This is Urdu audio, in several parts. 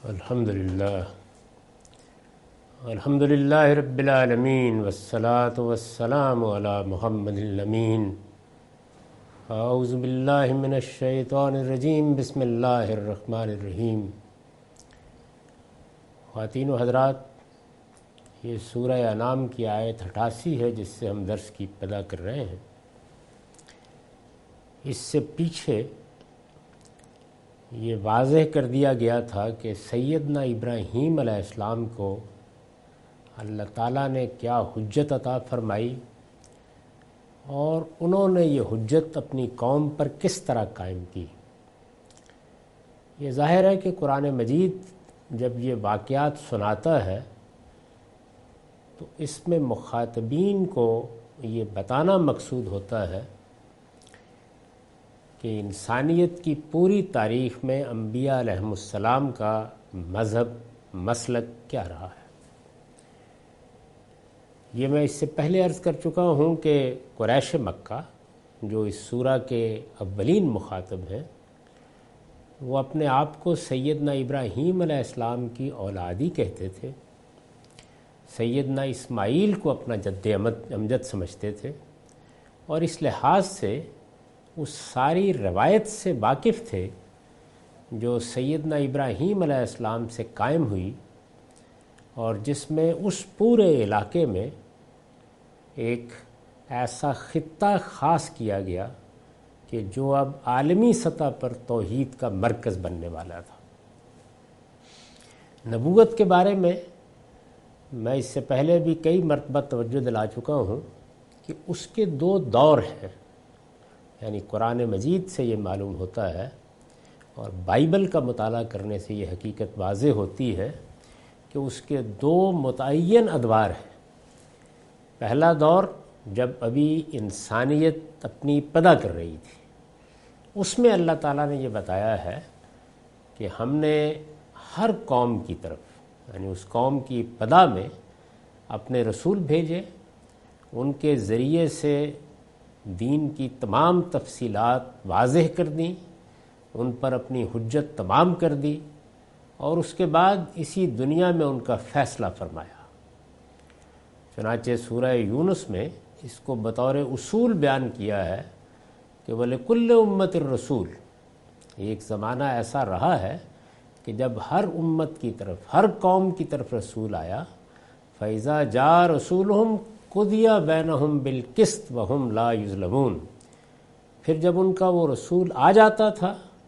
الحمدللہ رب العالمین والصلاة والسلام علی محمد الامین۔ اعوذ باللہ من الشیطان الرجیم، بسم اللہ الرحمن الرحیم۔ خواتین و حضرات، یہ سورہ انعام کی آیت 88 ہے جس سے ہم درس کی ابتدا کر رہے ہیں۔ اس سے پیچھے یہ واضح کر دیا گیا تھا کہ سیدنا ابراہیم علیہ السلام کو اللہ تعالیٰ نے کیا حجت عطا فرمائی اور انہوں نے یہ حجت اپنی قوم پر کس طرح قائم کی۔ یہ ظاہر ہے کہ قرآن مجید جب یہ واقعات سناتا ہے تو اس میں مخاطبین کو یہ بتانا مقصود ہوتا ہے کہ انسانیت کی پوری تاریخ میں انبیاء علیہم السلام کا مذہب مسلک کیا رہا ہے۔ یہ میں اس سے پہلے عرض کر چکا ہوں کہ قریش مکہ جو اس سورہ کے اولین مخاطب ہیں، وہ اپنے آپ کو سیدنا ابراہیم علیہ السلام کی اولادی کہتے تھے، سیدنا اسماعیل کو اپنا جد امجد سمجھتے تھے، اور اس لحاظ سے اس ساری روایت سے واقف تھے جو سیدنا ابراہیم علیہ السلام سے قائم ہوئی، اور جس میں اس پورے علاقے میں ایک ایسا خطہ خاص کیا گیا کہ جو اب عالمی سطح پر توحید کا مرکز بننے والا تھا۔ نبوت کے بارے میں اس سے پہلے بھی کئی مرتبہ توجہ دلا چکا ہوں کہ اس کے دو دور ہیں، یعنی قرآن مجید سے یہ معلوم ہوتا ہے اور بائبل کا مطالعہ کرنے سے یہ حقیقت واضح ہوتی ہے کہ اس کے دو متعین ادوار ہیں۔ پہلا دور جب ابھی انسانیت اپنی ابتدا کر رہی تھی، اس میں اللہ تعالیٰ نے یہ بتایا ہے کہ ہم نے ہر قوم کی طرف، یعنی اس قوم کی ابتدا میں اپنے رسول بھیجے، ان کے ذریعے سے دین کی تمام تفصیلات واضح کر دیں، ان پر اپنی حجت تمام کر دی، اور اس کے بعد اسی دنیا میں ان کا فیصلہ فرمایا۔ چنانچہ سورہ یونس میں اس کو بطور اصول بیان کیا ہے کہ وَلِكُلِّ أُمَّةٍ الرَّسُولُ، ایک زمانہ ایسا رہا ہے کہ جب ہر امت کی طرف، ہر قوم کی طرف رسول آیا، فَإِذَا جَاءَ رَسُولُهُمْ قُضِيَ بَيْنَهُمْ بِالْقِسْطِ وَهُمْ لَا يُظْلَمُونَ، پھر جب ان کا وہ رسول آ جاتا تھا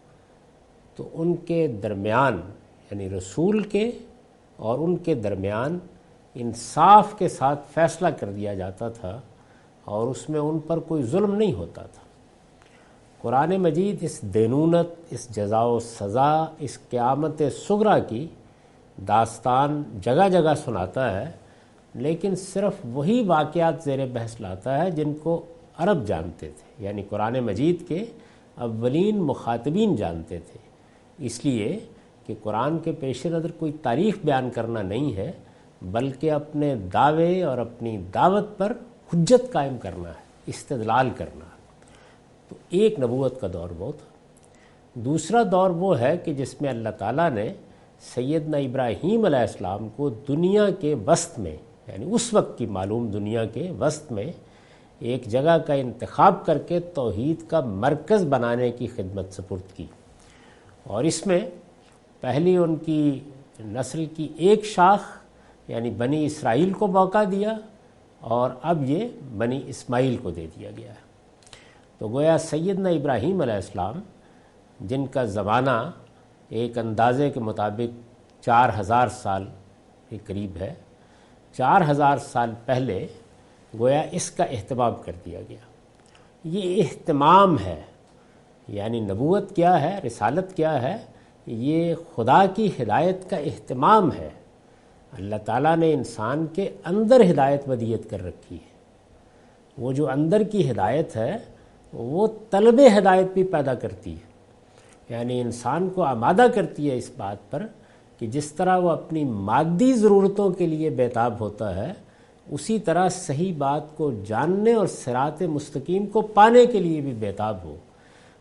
تو ان کے درمیان، یعنی رسول کے اور ان کے درمیان انصاف کے ساتھ فیصلہ کر دیا جاتا تھا، اور اس میں ان پر کوئی ظلم نہیں ہوتا تھا۔ قرآن مجید اس دینونت، اس جزا و سزا، اس قیامت صغریٰ کی داستان جگہ جگہ سناتا ہے، لیکن صرف وہی واقعات زیر بحث لاتا ہے جن کو عرب جانتے تھے، یعنی قرآن مجید کے اولین مخاطبین جانتے تھے، اس لیے کہ قرآن کے پیش نظر کوئی تاریخ بیان کرنا نہیں ہے، بلکہ اپنے دعوے اور اپنی دعوت پر حجت قائم کرنا ہے، استدلال کرنا ہے۔ تو ایک نبوت کا دور وہ تھا۔ دوسرا دور وہ ہے کہ جس میں اللہ تعالیٰ نے سیدنا ابراہیم علیہ السلام کو دنیا کے وسط میں، یعنی اس وقت کی معلوم دنیا کے وسط میں ایک جگہ کا انتخاب کر کے توحید کا مرکز بنانے کی خدمت سپرد کی، اور اس میں پہلی ان کی نسل کی ایک شاخ یعنی بنی اسرائیل کو موقع دیا، اور اب یہ بنی اسماعیل کو دے دیا گیا ہے۔ تو گویا سیدنا ابراہیم علیہ السلام، جن کا زمانہ ایک اندازے کے مطابق 4000 سال کے قریب ہے، 4000 سال پہلے گویا اس کا اہتمام کر دیا گیا۔ یہ اہتمام ہے، یعنی نبوت کیا ہے، رسالت کیا ہے، یہ خدا کی ہدایت کا اہتمام ہے۔ اللہ تعالیٰ نے انسان کے اندر ہدایت ودیت کر رکھی ہے، وہ جو اندر کی ہدایت ہے وہ طلب ہدایت بھی پیدا کرتی ہے، یعنی انسان کو آمادہ کرتی ہے اس بات پر کہ جس طرح وہ اپنی مادی ضرورتوں کے لیے بیتاب ہوتا ہے، اسی طرح صحیح بات کو جاننے اور صراط مستقیم کو پانے کے لیے بھی بیتاب ہو۔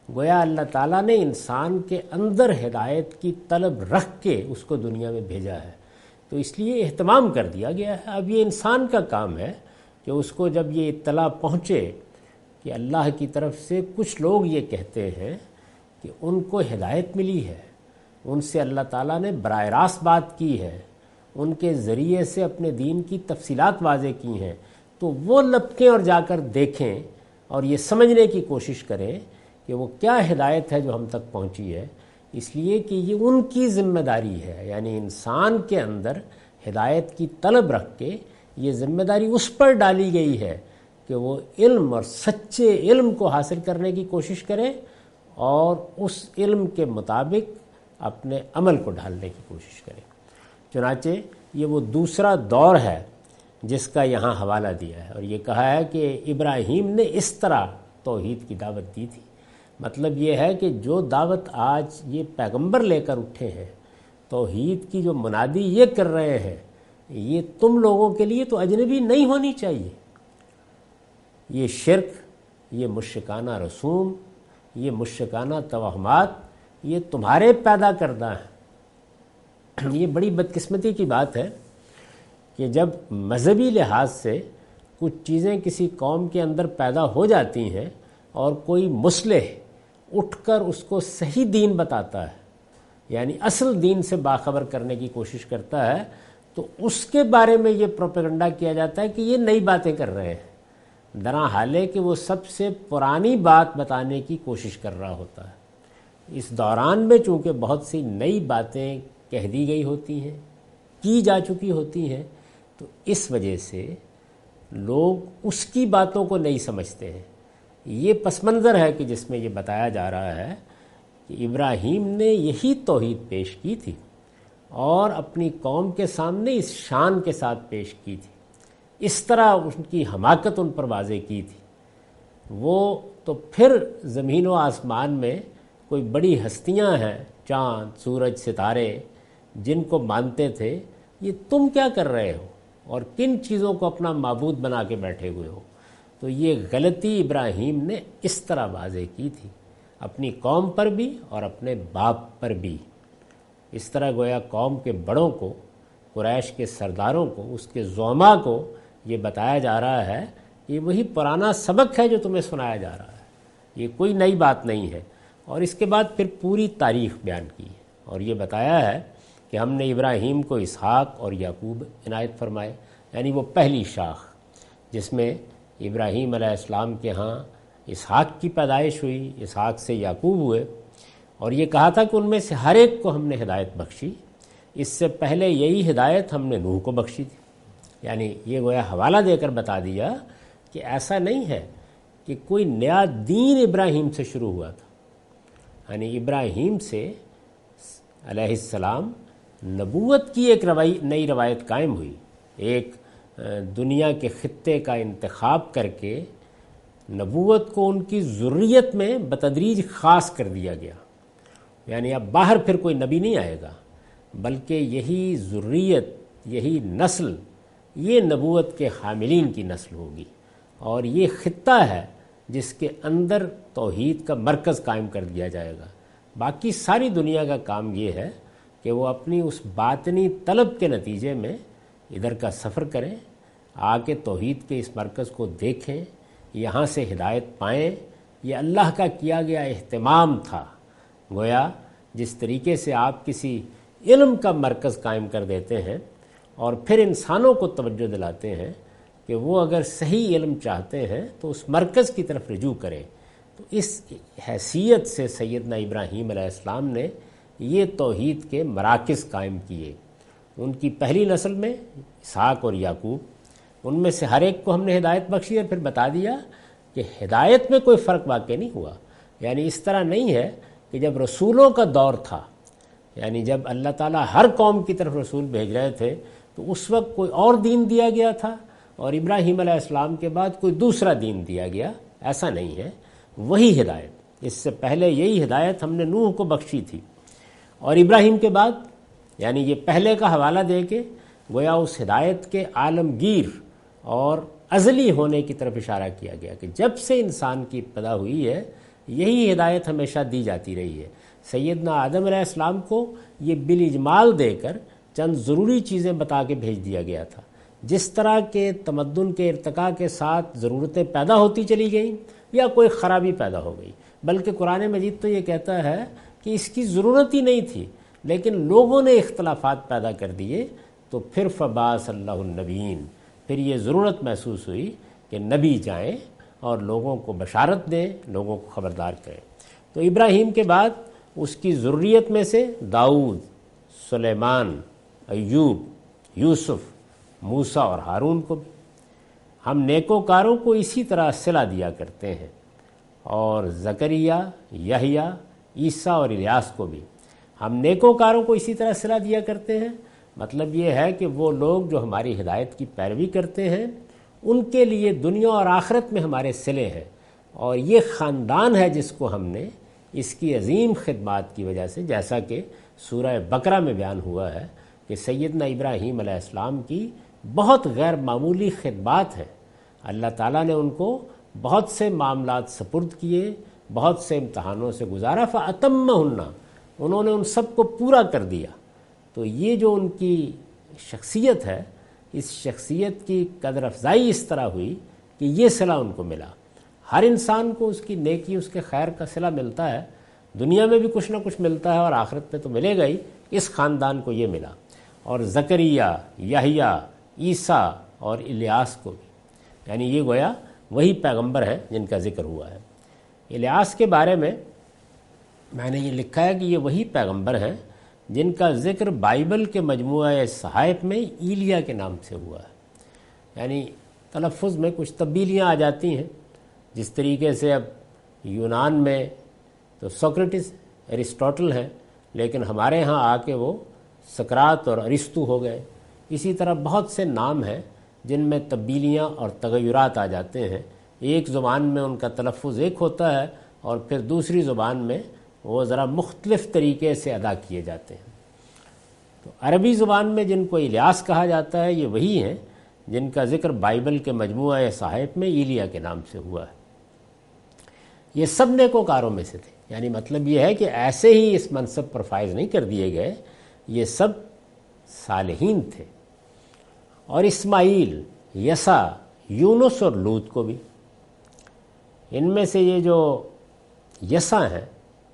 گویا اللہ تعالیٰ نے انسان کے اندر ہدایت کی طلب رکھ کے اس کو دنیا میں بھیجا ہے، تو اس لیے اہتمام کر دیا گیا ہے۔ اب یہ انسان کا کام ہے کہ اس کو جب یہ اطلاع پہنچے کہ اللہ کی طرف سے کچھ لوگ یہ کہتے ہیں کہ ان کو ہدایت ملی ہے، ان سے اللہ تعالیٰ نے براہ راست بات کی ہے، ان کے ذریعے سے اپنے دین کی تفصیلات واضح کی ہیں، تو وہ لپکیں اور جا کر دیکھیں اور یہ سمجھنے کی کوشش کریں کہ وہ کیا ہدایت ہے جو ہم تک پہنچی ہے، اس لیے کہ یہ ان کی ذمہ داری ہے۔ یعنی انسان کے اندر ہدایت کی طلب رکھ کے یہ ذمہ داری اس پر ڈالی گئی ہے کہ وہ علم اور سچے علم کو حاصل کرنے کی کوشش کرے اور اس علم کے مطابق اپنے عمل کو ڈھالنے کی کوشش کرے۔ چنانچہ یہ وہ دوسرا دور ہے جس کا یہاں حوالہ دیا ہے، اور یہ کہا ہے کہ ابراہیم نے اس طرح توحید کی دعوت دی تھی۔ مطلب یہ ہے کہ جو دعوت آج یہ پیغمبر لے کر اٹھے ہیں، توحید کی جو منادی یہ کر رہے ہیں، یہ تم لوگوں کے لیے تو اجنبی نہیں ہونی چاہیے۔ یہ شرک، یہ مشرکانہ رسوم، یہ مشرکانہ توہمات، یہ تمہارے پیدا کردہ ہیں۔ یہ بڑی بدقسمتی کی بات ہے کہ جب مذہبی لحاظ سے کچھ چیزیں کسی قوم کے اندر پیدا ہو جاتی ہیں اور کوئی مصلح اٹھ کر اس کو صحیح دین بتاتا ہے، یعنی اصل دین سے باخبر کرنے کی کوشش کرتا ہے، تو اس کے بارے میں یہ پروپیگنڈا کیا جاتا ہے کہ یہ نئی باتیں کر رہے ہیں، درا حال ہے کہ وہ سب سے پرانی بات بتانے کی کوشش کر رہا ہوتا ہے۔ اس دوران میں چونکہ بہت سی نئی باتیں کہہ دی گئی ہوتی ہیں، کی جا چکی ہوتی ہیں، تو اس وجہ سے لوگ اس کی باتوں کو نہیں سمجھتے ہیں۔ یہ پس منظر ہے کہ جس میں یہ بتایا جا رہا ہے کہ ابراہیم نے یہی توحید پیش کی تھی اور اپنی قوم کے سامنے اس شان کے ساتھ پیش کی تھی، اس طرح ان کی حماقت ان پر واضح کی تھی۔ وہ تو پھر زمین و آسمان میں کوئی بڑی ہستیاں ہیں، چاند، سورج، ستارے، جن کو مانتے تھے، یہ تم کیا کر رہے ہو اور کن چیزوں کو اپنا معبود بنا کے بیٹھے ہوئے ہو؟ تو یہ غلطی ابراہیم نے اس طرح واضح کی تھی، اپنی قوم پر بھی اور اپنے باپ پر بھی۔ اس طرح گویا قوم کے بڑوں کو، قریش کے سرداروں کو، اس کے زعماء کو یہ بتایا جا رہا ہے کہ وہی پرانا سبق ہے جو تمہیں سنایا جا رہا ہے، یہ کوئی نئی بات نہیں ہے۔ اور اس کے بعد پھر پوری تاریخ بیان کی اور یہ بتایا ہے کہ ہم نے ابراہیم کو اسحاق اور یعقوب عنایت فرمائے، یعنی وہ پہلی شاخ جس میں ابراہیم علیہ السلام کے ہاں اسحاق کی پیدائش ہوئی، اسحاق سے یعقوب ہوئے، اور یہ کہا تھا کہ ان میں سے ہر ایک کو ہم نے ہدایت بخشی۔ اس سے پہلے یہی ہدایت ہم نے نوح کو بخشی تھی۔ یعنی یہ گویا حوالہ دے کر بتا دیا کہ ایسا نہیں ہے کہ کوئی نیا دین ابراہیم سے شروع ہوا تھا، یعنی ابراہیم سے علیہ السلام نبوت کی ایک نئی روایت قائم ہوئی، ایک دنیا کے خطے کا انتخاب کر کے نبوت کو ان کی ذریت میں بتدریج خاص کر دیا گیا۔ یعنی اب باہر پھر کوئی نبی نہیں آئے گا، بلکہ یہی ذریت، یہی نسل، یہ نبوت کے حاملین کی نسل ہوگی، اور یہ خطہ ہے جس کے اندر توحید کا مرکز قائم کر دیا جائے گا۔ باقی ساری دنیا کا کام یہ ہے کہ وہ اپنی اس باطنی طلب کے نتیجے میں ادھر کا سفر کریں، آ کے توحید کے اس مرکز کو دیکھیں، یہاں سے ہدایت پائیں۔ یہ اللہ کا کیا گیا اہتمام تھا۔ گویا جس طریقے سے آپ کسی علم کا مرکز قائم کر دیتے ہیں اور پھر انسانوں کو توجہ دلاتے ہیں کہ وہ اگر صحیح علم چاہتے ہیں تو اس مرکز کی طرف رجوع کریں، تو اس حیثیت سے سیدنا ابراہیم علیہ السلام نے یہ توحید کے مراکز قائم کیے۔ ان کی پہلی نسل میں اسحاق اور یعقوب، ان میں سے ہر ایک کو ہم نے ہدایت بخشی اور پھر بتا دیا کہ ہدایت میں کوئی فرق واقع نہیں ہوا۔ یعنی اس طرح نہیں ہے کہ جب رسولوں کا دور تھا، یعنی جب اللہ تعالیٰ ہر قوم کی طرف رسول بھیج رہے تھے، تو اس وقت کوئی اور دین دیا گیا تھا اور ابراہیم علیہ السلام کے بعد کوئی دوسرا دین دیا گیا، ایسا نہیں ہے۔ وہی ہدایت، اس سے پہلے یہی ہدایت ہم نے نوح کو بخشی تھی، اور ابراہیم کے بعد، یعنی یہ پہلے کا حوالہ دے کے گویا اس ہدایت کے عالمگیر اور ازلی ہونے کی طرف اشارہ کیا گیا کہ جب سے انسان کی ابتدا ہوئی ہے، یہی ہدایت ہمیشہ دی جاتی رہی ہے۔ سیدنا آدم علیہ السلام کو یہ بالاجمال دے کر چند ضروری چیزیں بتا کے بھیج دیا گیا تھا۔ جس طرح کے تمدن کے ارتقاء کے ساتھ ضرورتیں پیدا ہوتی چلی گئیں یا کوئی خرابی پیدا ہو گئی، بلکہ قرآن مجید تو یہ کہتا ہے کہ اس کی ضرورت ہی نہیں تھی، لیکن لوگوں نے اختلافات پیدا کر دیے، تو پھر فبعث اللہ النبیین، پھر یہ ضرورت محسوس ہوئی کہ نبی جائیں اور لوگوں کو بشارت دیں، لوگوں کو خبردار کریں۔ تو ابراہیم کے بعد اس کی ذریت میں سے داؤد، سلیمان، ایوب، یوسف، موسیٰ اور ہارون کو بھی ہم نیکوکاروں کو اسی طرح صلہ دیا کرتے ہیں، اور زکریہ، یحییٰ، عیسیٰ اور الیاس کو بھی ہم نیکوکاروں کو اسی طرح صلہ دیا کرتے ہیں۔ مطلب یہ ہے کہ وہ لوگ جو ہماری ہدایت کی پیروی کرتے ہیں ان کے لیے دنیا اور آخرت میں ہمارے صلے ہیں، اور یہ خاندان ہے جس کو ہم نے اس کی عظیم خدمات کی وجہ سے، جیسا کہ سورہ بقرہ میں بیان ہوا ہے کہ سیدنا ابراہیم علیہ السلام کی بہت غیر معمولی خدمات ہیں، اللہ تعالیٰ نے ان کو بہت سے معاملات سپرد کیے، بہت سے امتحانوں سے گزارا، فَأَتَمَّهُنَّ، انہوں نے ان سب کو پورا کر دیا۔ تو یہ جو ان کی شخصیت ہے، اس شخصیت کی قدر افزائی اس طرح ہوئی کہ یہ صلہ ان کو ملا۔ ہر انسان کو اس کی نیکی، اس کے خیر کا صلہ ملتا ہے، دنیا میں بھی کچھ نہ کچھ ملتا ہے اور آخرت میں تو ملے گا ہی۔ اس خاندان کو یہ ملا، اور زکریہ، یحییٰ، عیسیٰ اور الیاس کو بھی، یعنی یہ گویا وہی پیغمبر ہیں جن کا ذکر ہوا ہے۔ الیاس کے بارے میں نے یہ لکھا ہے کہ یہ وہی پیغمبر ہیں جن کا ذکر بائبل کے مجموعہ صحائف میں ایلیا کے نام سے ہوا ہے، یعنی تلفظ میں کچھ تبدیلیاں آ جاتی ہیں۔ جس طریقے سے اب یونان میں تو سوکریٹس، ایرسٹوٹل ہیں، لیکن ہمارے ہاں آ کے وہ سقراط اور ارسطو ہو گئے، اسی طرح بہت سے نام ہیں جن میں تبدیلیاں اور تغیرات آ جاتے ہیں۔ ایک زبان میں ان کا تلفظ ایک ہوتا ہے اور پھر دوسری زبان میں وہ ذرا مختلف طریقے سے ادا کیے جاتے ہیں۔ تو عربی زبان میں جن کو الیاس کہا جاتا ہے، یہ وہی ہیں جن کا ذکر بائبل کے مجموعہ صحائف میں ایلیا کے نام سے ہوا ہے۔ یہ سب نیکوکاروں میں سے تھے، یعنی مطلب یہ ہے کہ ایسے ہی اس منصب پر فائز نہیں کر دیے گئے، یہ سب صالحین تھے۔ اور اسماعیل، یسع، یونس اور لوط کو بھی، ان میں سے یہ جو یسع ہیں،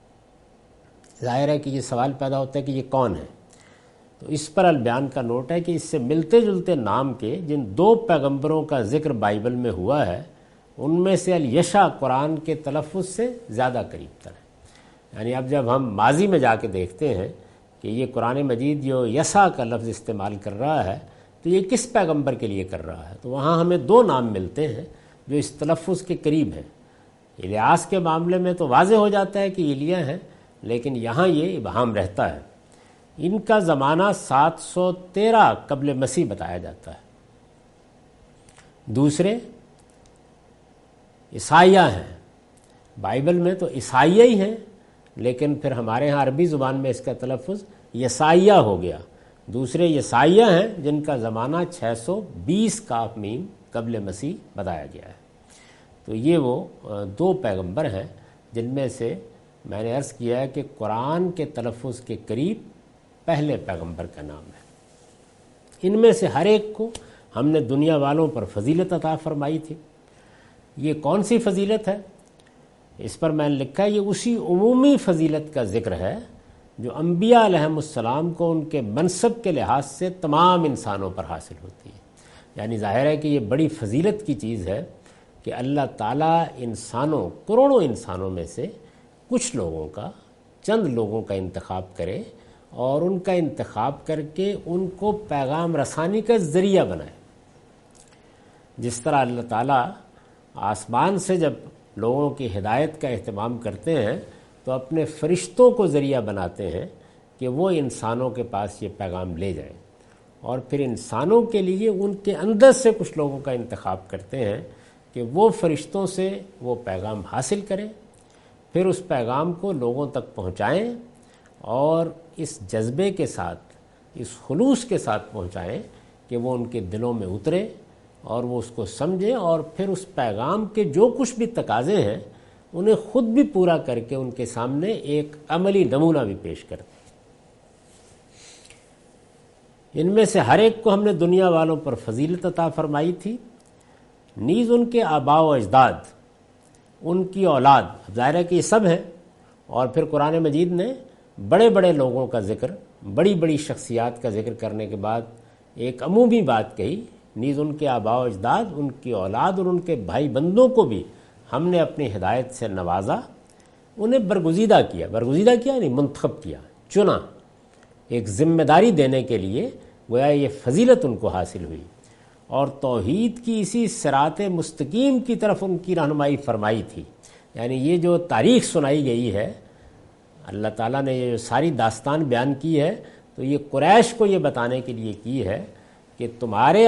ظاہر ہے کہ یہ سوال پیدا ہوتا ہے کہ یہ کون ہے، تو اس پر البیان کا نوٹ ہے کہ اس سے ملتے جلتے نام کے جن دو پیغمبروں کا ذکر بائبل میں ہوا ہے، ان میں سے الیشع قرآن کے تلفظ سے زیادہ قریب تر ہے۔ یعنی اب جب ہم ماضی میں جا کے دیکھتے ہیں کہ یہ قرآن مجید جو یسع کا لفظ استعمال کر رہا ہے تو یہ کس پیغمبر کے لیے کر رہا ہے، تو وہاں ہمیں دو نام ملتے ہیں جو اس تلفظ کے قریب ہیں۔ الیاس کے معاملے میں تو واضح ہو جاتا ہے کہ ایلیا ہیں، لیکن یہاں یہ ابہام رہتا ہے۔ ان کا زمانہ 713 قبل مسیح بتایا جاتا ہے۔ دوسرے عیسائیہ ہیں، بائبل میں تو عیسائیہ ہی ہیں، لیکن پھر ہمارے ہاں عربی زبان میں اس کا تلفظ یسائیہ ہو گیا۔ دوسرے یسائیہ ہیں جن کا زمانہ 620 کاف میم قبل مسیح بتایا گیا ہے۔ تو یہ وہ دو پیغمبر ہیں جن میں سے میں نے عرض کیا ہے کہ قرآن کے تلفظ کے قریب پہلے پیغمبر کا نام ہے۔ ان میں سے ہر ایک کو ہم نے دنیا والوں پر فضیلت عطا فرمائی تھی۔ یہ کون سی فضیلت ہے؟ اس پر میں نے لکھا ہے یہ اسی عمومی فضیلت کا ذکر ہے جو انبیاء علیہم السلام کو ان کے منصب کے لحاظ سے تمام انسانوں پر حاصل ہوتی ہے۔ یعنی ظاہر ہے کہ یہ بڑی فضیلت کی چیز ہے کہ اللہ تعالیٰ انسانوں، کروڑوں انسانوں میں سے کچھ لوگوں کا، چند لوگوں کا انتخاب کرے اور ان کا انتخاب کر کے ان کو پیغام رسانی کا ذریعہ بنائے۔ جس طرح اللہ تعالیٰ آسمان سے جب لوگوں کی ہدایت کا اہتمام کرتے ہیں تو اپنے فرشتوں کو ذریعہ بناتے ہیں کہ وہ انسانوں کے پاس یہ پیغام لے جائیں، اور پھر انسانوں کے لیے ان کے اندر سے کچھ لوگوں کا انتخاب کرتے ہیں کہ وہ فرشتوں سے وہ پیغام حاصل کریں، پھر اس پیغام کو لوگوں تک پہنچائیں اور اس جذبے کے ساتھ، اس خلوص کے ساتھ پہنچائیں کہ وہ ان کے دلوں میں اترے اور وہ اس کو سمجھیں، اور پھر اس پیغام کے جو کچھ بھی تقاضے ہیں انہیں خود بھی پورا کر کے ان کے سامنے ایک عملی نمونہ بھی پیش کرتے. ان میں سے ہر ایک کو ہم نے دنیا والوں پر فضیلت عطا فرمائی تھی، نیز ان کے آباء و اجداد، ان کی اولاد. اب ظاہر ہے کہ یہ سب ہے، اور پھر قرآن مجید نے بڑے بڑے لوگوں کا ذکر، بڑی بڑی شخصیات کا ذکر کرنے کے بعد ایک عمومی بات کہی، نیز ان کے آباء و اجداد، ان کی اولاد اور ان کے بھائی بندوں کو بھی ہم نے اپنی ہدایت سے نوازا، انہیں برگزیدہ کیا یعنی منتخب کیا، چنا، ایک ذمہ داری دینے کے لیے. گویا یہ فضیلت ان کو حاصل ہوئی، اور توحید کی اسی صراط مستقیم کی طرف ان کی رہنمائی فرمائی تھی. یعنی یہ جو تاریخ سنائی گئی ہے، اللہ تعالیٰ نے یہ جو ساری داستان بیان کی ہے، تو یہ قریش کو یہ بتانے کے لیے کی ہے کہ تمہارے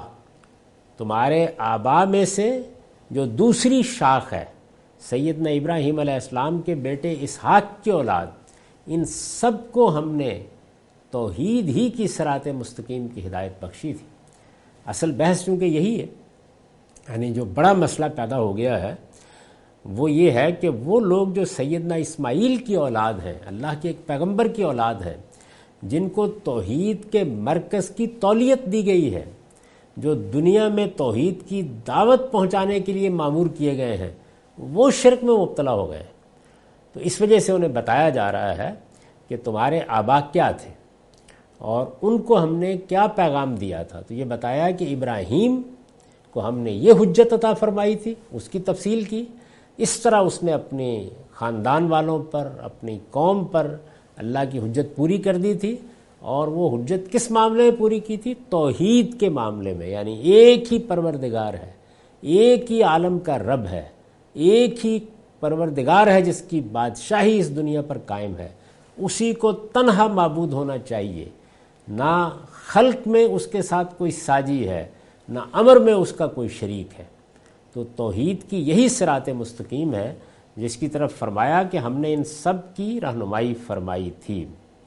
آبا میں سے جو دوسری شاخ ہے، سیدنا ابراہیم علیہ السلام کے بیٹے اسحاق کی اولاد، ان سب کو ہم نے توحید ہی کی صراط مستقیم کی ہدایت بخشی تھی. اصل بحث چونکہ یہی ہے، یعنی جو بڑا مسئلہ پیدا ہو گیا ہے وہ یہ ہے کہ وہ لوگ جو سیدنا اسماعیل کی اولاد ہیں، اللہ کے ایک پیغمبر کی اولاد ہیں، جن کو توحید کے مرکز کی تولیت دی گئی ہے، جو دنیا میں توحید کی دعوت پہنچانے کے لیے مامور کیے گئے ہیں، وہ شرک میں مبتلا ہو گئے. تو اس وجہ سے انہیں بتایا جا رہا ہے کہ تمہارے آبا کیا تھے اور ان کو ہم نے کیا پیغام دیا تھا. تو یہ بتایا کہ ابراہیم کو ہم نے یہ حجت عطا فرمائی تھی، اس کی تفصیل کی. اس طرح اس نے اپنے خاندان والوں پر، اپنی قوم پر اللہ کی حجت پوری کر دی تھی. اور وہ حجت کس معاملے میں پوری کی تھی؟ توحید کے معاملے میں. یعنی ایک ہی پروردگار ہے، ایک ہی عالم کا رب ہے، ایک ہی پروردگار ہے جس کی بادشاہی اس دنیا پر قائم ہے. اسی کو تنہا معبود ہونا چاہیے، نہ خلق میں اس کے ساتھ کوئی ساجی ہے، نہ امر میں اس کا کوئی شریک ہے. تو توحید کی یہی صراط مستقیم ہے جس کی طرف فرمایا کہ ہم نے ان سب کی رہنمائی فرمائی تھی.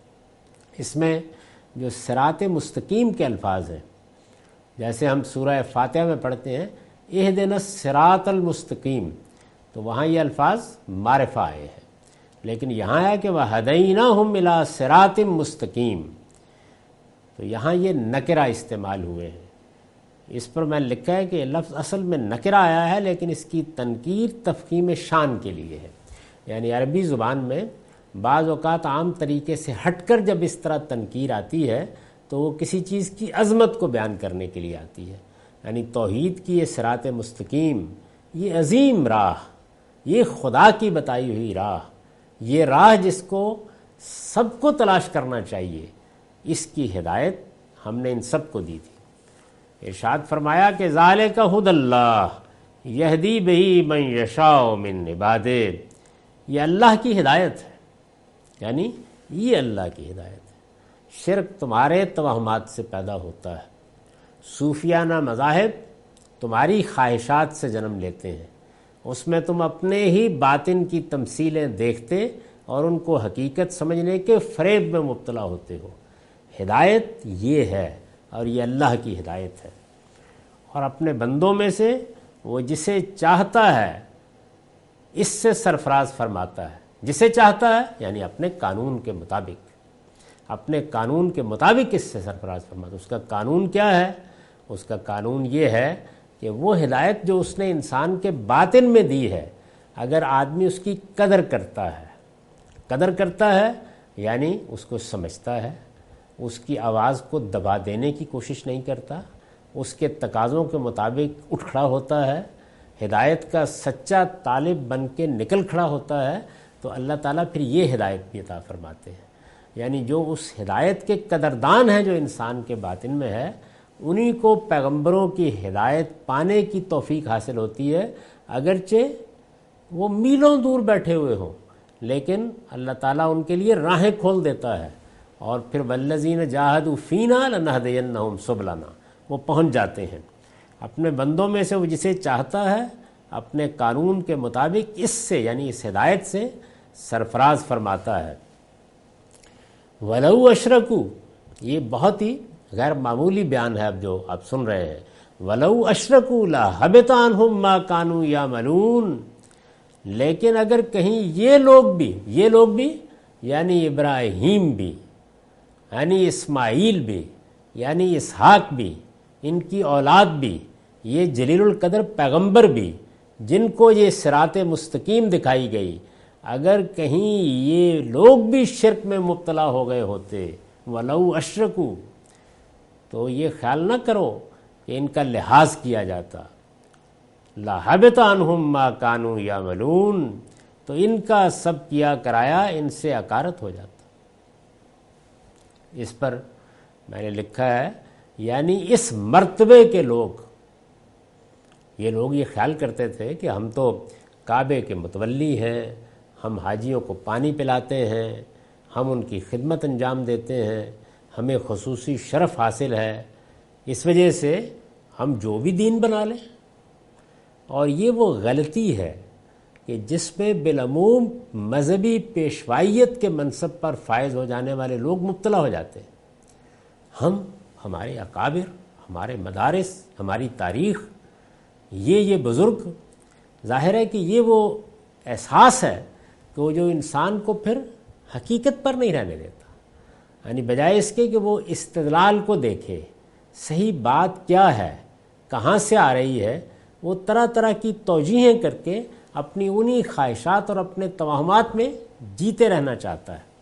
اس میں جو صراط مستقیم کے الفاظ ہیں، جیسے ہم سورہ فاتحہ میں پڑھتے ہیں اہدنا الصراط المستقیم، تو وہاں یہ الفاظ معرفہ آئے ہیں. لیکن یہاں ہے کہ وَہَدَيْنَاهُمْ إِلَىٰ صِرَاطٍ مُسْتَقِيم، تو یہاں یہ نکرہ استعمال ہوئے ہیں. اس پر میں لکھا ہے کہ یہ لفظ اصل میں نکرہ آیا ہے، لیکن اس کی تنکیر تفخیم شان کے لیے ہے. یعنی عربی زبان میں بعض اوقات عام طریقے سے ہٹ کر جب اس طرح تنکیر آتی ہے تو وہ کسی چیز کی عظمت کو بیان کرنے کے لیے آتی ہے. یعنی توحید کی یہ صراط مستقیم، یہ عظیم راہ، یہ خدا کی بتائی ہوئی راہ، یہ راہ جس کو سب کو تلاش کرنا چاہیے، اس کی ہدایت ہم نے ان سب کو دی تھی. ارشاد فرمایا کہ ذالک ھدی اللہ یہدی بہ من یشاء من عبادہ، یہ اللہ کی ہدایت ہے، یعنی یہ اللہ کی ہدایت ہے. شرک تمہارے توہمات سے پیدا ہوتا ہے، صوفیانہ مذاہب تمہاری خواہشات سے جنم لیتے ہیں، اس میں تم اپنے ہی باطن کی تمثیلیں دیکھتے اور ان کو حقیقت سمجھنے کے فریب میں مبتلا ہوتے ہو. ہدایت یہ ہے اور یہ اللہ کی ہدایت ہے. اور اپنے بندوں میں سے وہ جسے چاہتا ہے اس سے سرفراز فرماتا ہے. جسے چاہتا ہے یعنی اپنے قانون کے مطابق، اپنے قانون کے مطابق اس سے سرفراز فرماتا ہے. اس کا قانون کیا ہے؟ اس کا قانون یہ ہے کہ وہ ہدایت جو اس نے انسان کے باطن میں دی ہے، اگر آدمی اس کی قدر کرتا ہے یعنی اس کو سمجھتا ہے، اس کی آواز کو دبا دینے کی کوشش نہیں کرتا، اس کے تقاضوں کے مطابق اٹھ کھڑا ہوتا ہے، ہدایت کا سچا طالب بن کے نکل کھڑا ہوتا ہے، تو اللہ تعالیٰ پھر یہ ہدایت بھی عطا فرماتے ہیں. یعنی جو اس ہدایت کے قدردان ہیں جو انسان کے باطن میں ہے، انہی کو پیغمبروں کی ہدایت پانے کی توفیق حاصل ہوتی ہے، اگرچہ وہ میلوں دور بیٹھے ہوئے ہوں، لیکن اللہ تعالیٰ ان کے لیے راہیں کھول دیتا ہے. اور پھر والذین جاہدوا فینا لنہدینہم سبلنا، وہ پہنچ جاتے ہیں. اپنے بندوں میں سے وہ جسے چاہتا ہے اپنے قانون کے مطابق اس سے یعنی اس ہدایت سے سرفراز فرماتا ہے. وَلَوْ أَشْرَكُوا، یہ بہت ہی غیر معمولی بیان ہے اب جو آپ سن رہے ہیں. وَلَوْ أَشْرَكُوا لَحَبِطَ عَنْهُمْ مَا كَانُوا يَعْمَلُونَ، لیکن اگر کہیں یہ لوگ بھی یعنی ابراہیم بھی، یعنی اسماعیل بھی، یعنی اسحاق بھی، ان کی اولاد بھی، یہ جلیل القدر پیغمبر بھی جن کو یہ صراط مستقیم دکھائی گئی، اگر کہیں یہ لوگ بھی شرک میں مبتلا ہو گئے ہوتے وَلَوْ أَشْرَكُوا، تو یہ خیال نہ کرو کہ ان کا لحاظ کیا جاتا، لَحَبِطَ عَنْهُمْ مَا كَانُوا يَعْمَلُونَ، تو ان کا سب کیا کرایا ان سے اکارت ہو جاتا۔ اس پر میں نے لکھا ہے یعنی اس مرتبے کے لوگ، یہ لوگ یہ خیال کرتے تھے کہ ہم تو کعبے کے متولی ہیں، ہم حاجیوں کو پانی پلاتے ہیں، ہم ان کی خدمت انجام دیتے ہیں، ہمیں خصوصی شرف حاصل ہے، اس وجہ سے ہم جو بھی دین بنا لیں۔ اور یہ وہ غلطی ہے کہ جس میں بالعموم مذہبی پیشوائیت کے منصب پر فائز ہو جانے والے لوگ مبتلا ہو جاتے ہیں۔ ہمارے اکابر، ہمارے مدارس، ہماری تاریخ، یہ بزرگ، ظاہر ہے کہ یہ وہ احساس ہے کہ وہ جو انسان کو پھر حقیقت پر نہیں رہنے دیتا، یعنی بجائے اس کے کہ وہ استدلال کو دیکھے، صحیح بات کیا ہے، کہاں سے آ رہی ہے، وہ طرح طرح کی توجیہیں کر کے اپنی انہی خواہشات اور اپنے توہمات میں جیتے رہنا چاہتا ہے۔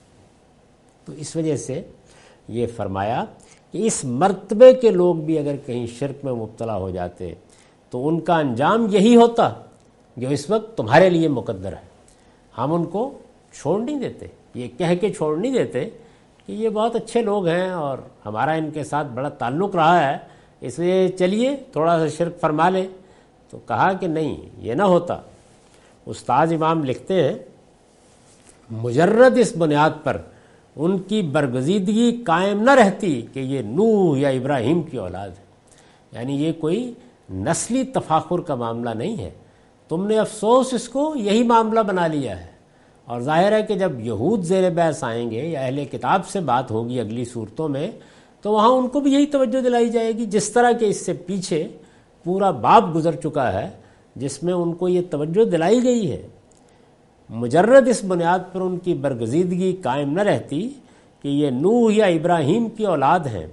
تو اس وجہ سے یہ فرمایا کہ اس مرتبے کے لوگ بھی اگر کہیں شرک میں مبتلا ہو جاتے تو ان کا انجام یہی ہوتا جو اس وقت تمہارے لیے مقدر ہے۔ ہم ان کو چھوڑ نہیں دیتے، یہ کہہ کے چھوڑ نہیں دیتے کہ یہ بہت اچھے لوگ ہیں اور ہمارا ان کے ساتھ بڑا تعلق رہا ہے، اس لیے چلیے تھوڑا سا شرک فرما لیں۔ تو کہا کہ نہیں، یہ نہ ہوتا۔ استاد امام لکھتے ہیں مجرد اس بنیاد پر ان کی برگزیدگی قائم نہ رہتی کہ یہ نوح یا ابراہیم کی اولاد ہے، یعنی یہ کوئی نسلی تفاخر کا معاملہ نہیں ہے، تم نے افسوس اس کو یہی معاملہ بنا لیا ہے۔ اور ظاہر ہے کہ جب یہود زیر بحث آئیں گے یا اہل کتاب سے بات ہوگی اگلی صورتوں میں، تو وہاں ان کو بھی یہی توجہ دلائی جائے گی، جس طرح کہ اس سے پیچھے پورا باب گزر چکا ہے جس میں ان کو یہ توجہ دلائی گئی ہے۔ مجرد اس بنیاد پر ان کی برگزیدگی قائم نہ رہتی کہ یہ نوح یا ابراہیم کی اولاد ہیں،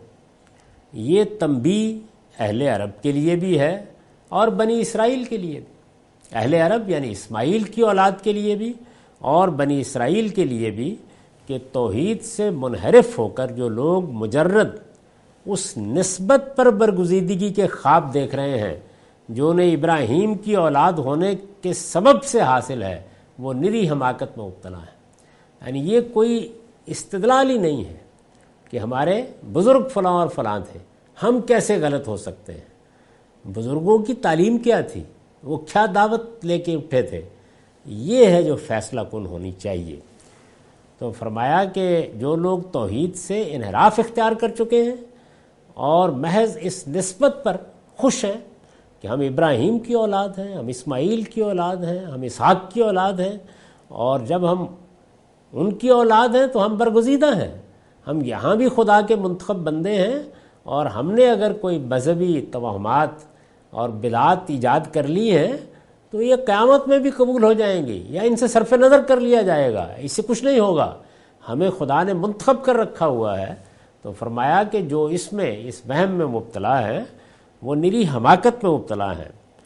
یہ تنبیہ اہل عرب کے لیے بھی ہے اور بنی اسرائیل کے لیے بھی، اہل عرب یعنی اسماعیل کی اولاد کے لیے بھی اور بنی اسرائیل کے لیے بھی، کہ توحید سے منحرف ہو کر جو لوگ مجرد اس نسبت پر برگزیدگی کے خواب دیکھ رہے ہیں جو انہیں ابراہیم کی اولاد ہونے کے سبب سے حاصل ہے، وہ نری حماقت میں مبتلا ہے۔ یعنی یہ کوئی استدلال ہی نہیں ہے کہ ہمارے بزرگ فلاں اور فلاں تھے، ہم کیسے غلط ہو سکتے ہیں؟ بزرگوں کی تعلیم کیا تھی، وہ کیا دعوت لے کے اٹھے تھے؟ یہ ہے جو فیصلہ کن ہونی چاہیے۔ تو فرمایا کہ جو لوگ توحید سے انحراف اختیار کر چکے ہیں اور محض اس نسبت پر خوش ہیں کہ ہم ابراہیم کی اولاد ہیں، ہم اسماعیل کی اولاد ہیں، ہم اسحاق کی اولاد ہیں، اور جب ہم ان کی اولاد ہیں تو ہم برگزیدہ ہیں، ہم یہاں بھی خدا کے منتخب بندے ہیں، اور ہم نے اگر کوئی مذہبی توہمات اور بدعات ایجاد کر لی ہیں تو یہ قیامت میں بھی قبول ہو جائیں گی یا ان سے صرف نظر کر لیا جائے گا، اس سے کچھ نہیں ہوگا، ہمیں خدا نے منتخب کر رکھا ہوا ہے۔ تو فرمایا کہ جو اس وہم میں مبتلا ہے وہ نری حماقت میں مبتلا ہیں۔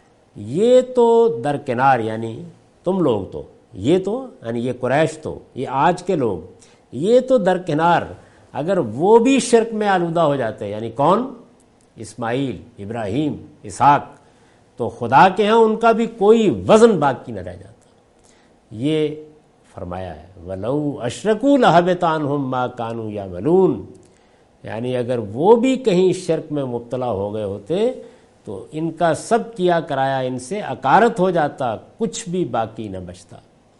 یہ تو درکنار، یعنی تم لوگ تو، یہ تو یعنی یہ قریش تو، یہ آج کے لوگ، یہ تو درکنار، اگر وہ بھی شرک میں آلودہ ہو جاتے، یعنی کون؟ اسماعیل، ابراہیم، اسحاق، تو خدا کے ہاں ان کا بھی کوئی وزن باقی نہ رہ جاتا۔ یہ فرمایا ہے وَلَوْ أَشْرَكُوا لَحَبِطَ عَنْهُمْ مَا كَانُوا يَعْمَلُونَ، یعنی اگر وہ بھی کہیں شرک میں مبتلا ہو گئے ہوتے تو ان کا سب کیا کرایا ان سے اکارت ہو جاتا، کچھ بھی باقی نہ بچتا۔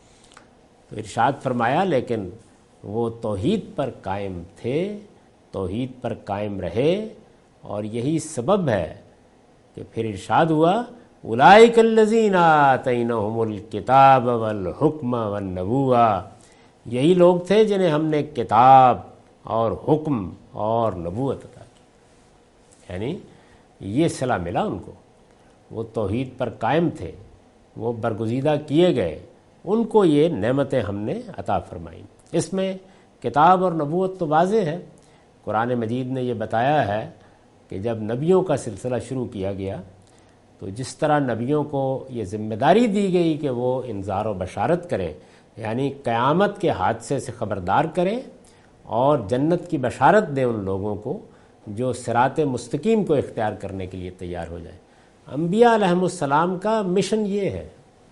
تو ارشاد فرمایا لیکن وہ توحید پر قائم تھے، توحید پر قائم رہے، اور یہی سبب ہے کہ پھر ارشاد ہوا اولئک الذین آتیناہم الکتاب والحکم والنبوۃ، یہی لوگ تھے جنہیں ہم نے کتاب اور حکم اور نبوت عطا کی، یعنی یہ صلہ ملا ان کو، وہ توحید پر قائم تھے، وہ برگزیدہ کیے گئے، ان کو یہ نعمتیں ہم نے عطا فرمائیں۔ اس میں کتاب اور نبوت تو واضح ہے۔ قرآن مجید نے یہ بتایا ہے کہ جب نبیوں کا سلسلہ شروع کیا گیا تو جس طرح نبیوں کو یہ ذمہ داری دی گئی کہ وہ انذار و بشارت کریں، یعنی قیامت کے حادثے سے خبردار کریں اور جنت کی بشارت دیں ان لوگوں کو جو صراط مستقیم کو اختیار کرنے کے لیے تیار ہو جائیں۔ انبیاء علیہم السلام کا مشن یہ ہے،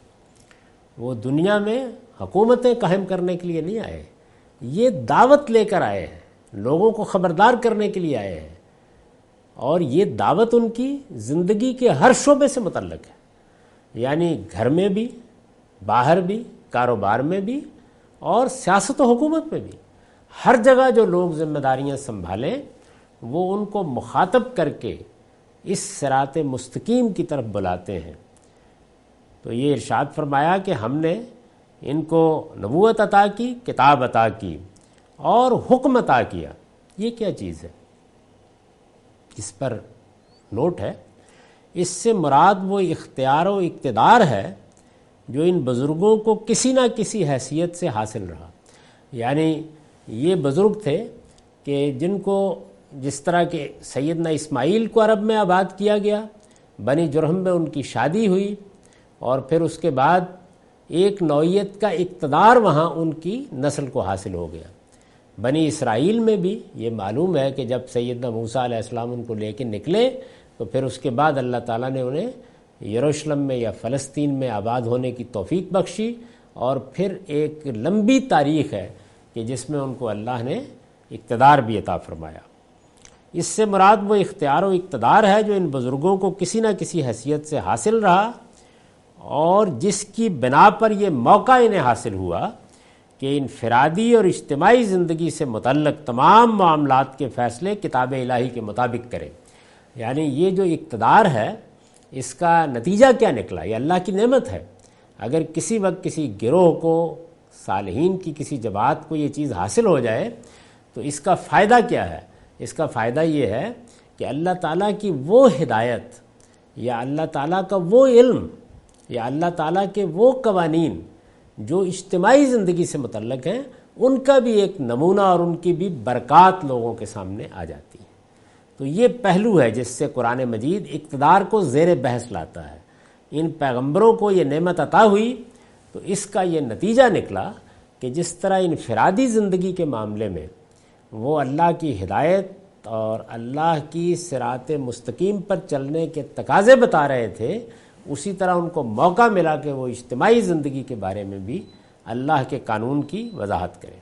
وہ دنیا میں حکومتیں قائم کرنے کے لیے نہیں آئے، یہ دعوت لے کر آئے ہیں، لوگوں کو خبردار کرنے کے لیے آئے ہیں، اور یہ دعوت ان کی زندگی کے ہر شعبے سے متعلق ہے، یعنی گھر میں بھی، باہر بھی، کاروبار میں بھی اور سیاست و حکومت میں بھی۔ ہر جگہ جو لوگ ذمہ داریاں سنبھالیں وہ ان کو مخاطب کر کے اس صراط مستقیم کی طرف بلاتے ہیں۔ تو یہ ارشاد فرمایا کہ ہم نے ان کو نبوت عطا کی، کتاب عطا کی اور حکم عطا کیا۔ یہ کیا چیز ہے؟ اس پر نوٹ ہے، اس سے مراد وہ اختیار و اقتدار ہے جو ان بزرگوں کو کسی نہ کسی حیثیت سے حاصل رہا۔ یعنی یہ بزرگ تھے کہ جن کو جس طرح کہ سیدنا اسماعیل کو عرب میں آباد کیا گیا، بنی جرہم میں ان کی شادی ہوئی اور پھر اس کے بعد ایک نوعیت کا اقتدار وہاں ان کی نسل کو حاصل ہو گیا۔ بنی اسرائیل میں بھی یہ معلوم ہے کہ جب سیدنا موسیٰ علیہ السلام ان کو لے کے نکلے تو پھر اس کے بعد اللہ تعالیٰ نے انہیں یروشلم میں یا فلسطین میں آباد ہونے کی توفیق بخشی، اور پھر ایک لمبی تاریخ ہے کہ جس میں ان کو اللہ نے اقتدار بھی عطا فرمایا۔ اس سے مراد وہ اختیار و اقتدار ہے جو ان بزرگوں کو کسی نہ کسی حیثیت سے حاصل رہا اور جس کی بنا پر یہ موقع انہیں حاصل ہوا کہ انفرادی اور اجتماعی زندگی سے متعلق تمام معاملات کے فیصلے کتاب الہی کے مطابق کریں۔ یعنی یہ جو اقتدار ہے اس کا نتیجہ کیا نکلا؟ یہ اللہ کی نعمت ہے۔ اگر کسی وقت کسی گروہ کو، صالحین کی کسی جماعت کو یہ چیز حاصل ہو جائے تو اس کا فائدہ کیا ہے؟ اس کا فائدہ یہ ہے کہ اللہ تعالیٰ کی وہ ہدایت یا اللہ تعالیٰ کا وہ علم یا اللہ تعالیٰ کے وہ قوانین جو اجتماعی زندگی سے متعلق ہیں ان کا بھی ایک نمونہ اور ان کی بھی برکات لوگوں کے سامنے آ جاتی ہے۔ تو یہ پہلو ہے جس سے قرآن مجید اقتدار کو زیر بحث لاتا ہے۔ ان پیغمبروں کو یہ نعمت عطا ہوئی تو اس کا یہ نتیجہ نکلا کہ جس طرح انفرادی زندگی کے معاملے میں وہ اللہ کی ہدایت اور اللہ کی صراط مستقیم پر چلنے کے تقاضے بتا رہے تھے، اسی طرح ان کو موقع ملا کہ وہ اجتماعی زندگی کے بارے میں بھی اللہ کے قانون کی وضاحت کریں۔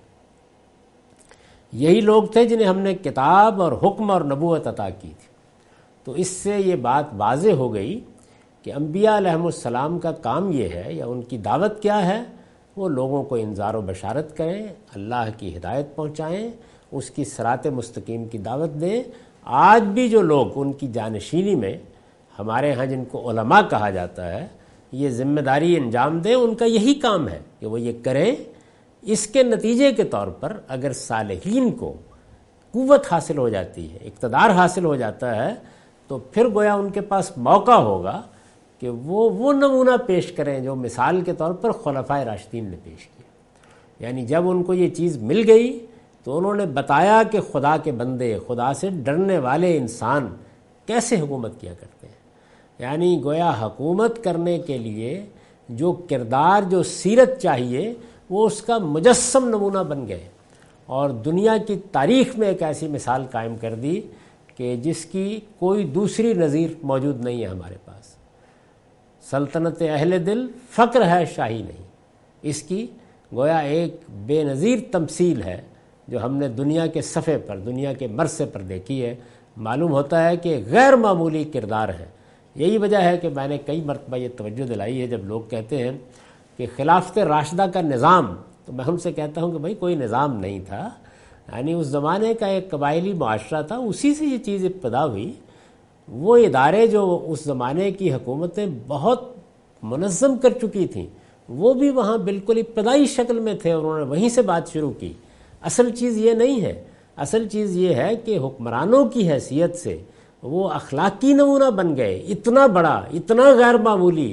یہی لوگ تھے جنہیں ہم نے کتاب اور حکم اور نبوت عطا کی تھی۔ تو اس سے یہ بات واضح ہو گئی کہ انبیاء علیہم السلام کا کام یہ ہے یا ان کی دعوت کیا ہے، وہ لوگوں کو انذار و بشارت کریں، اللہ کی ہدایت پہنچائیں، اس کی صراط مستقیم کی دعوت دیں۔ آج بھی جو لوگ ان کی جانشینی میں، ہمارے ہاں جن کو علماء کہا جاتا ہے، یہ ذمہ داری انجام دیں، ان کا یہی کام ہے کہ وہ یہ کریں۔ اس کے نتیجے کے طور پر اگر صالحین کو قوت حاصل ہو جاتی ہے، اقتدار حاصل ہو جاتا ہے، تو پھر گویا ان کے پاس موقع ہوگا کہ وہ نمونہ پیش کریں جو مثال کے طور پر خلفائے راشدین نے پیش کیا۔ یعنی جب ان کو یہ چیز مل گئی تو انہوں نے بتایا کہ خدا کے بندے، خدا سے ڈرنے والے انسان کیسے حکومت کیا کرتے ہیں۔ یعنی گویا حکومت کرنے کے لیے جو کردار، جو سیرت چاہیے، وہ اس کا مجسم نمونہ بن گئے اور دنیا کی تاریخ میں ایک ایسی مثال قائم کر دی کہ جس کی کوئی دوسری نظیر موجود نہیں ہے ہمارے پاس۔ سلطنت اہل دل فقر ہے، شاہی نہیں۔ اس کی گویا ایک بے نظیر تمثیل ہے جو ہم نے دنیا کے صفحے پر، دنیا کے مرثے پر دیکھی ہے۔ معلوم ہوتا ہے کہ غیر معمولی کردار ہے۔ یہی وجہ ہے کہ میں نے کئی مرتبہ یہ توجہ دلائی ہے جب لوگ کہتے ہیں کہ خلافت راشدہ کا نظام، تو میں ان سے کہتا ہوں کہ بھائی کوئی نظام نہیں تھا، یعنی اس زمانے کا ایک قبائلی معاشرہ تھا، اسی سے یہ چیز ابتدا ہوئی۔ وہ ادارے جو اس زمانے کی حکومتیں بہت منظم کر چکی تھیں، وہ بھی وہاں بالکل ابتدائی شکل میں تھے اور انہوں نے وہیں سے بات شروع کی۔ اصل چیز یہ نہیں ہے، اصل چیز یہ ہے کہ حکمرانوں کی حیثیت سے وہ اخلاقی نمونہ بن گئے، اتنا بڑا، اتنا غیر معمولی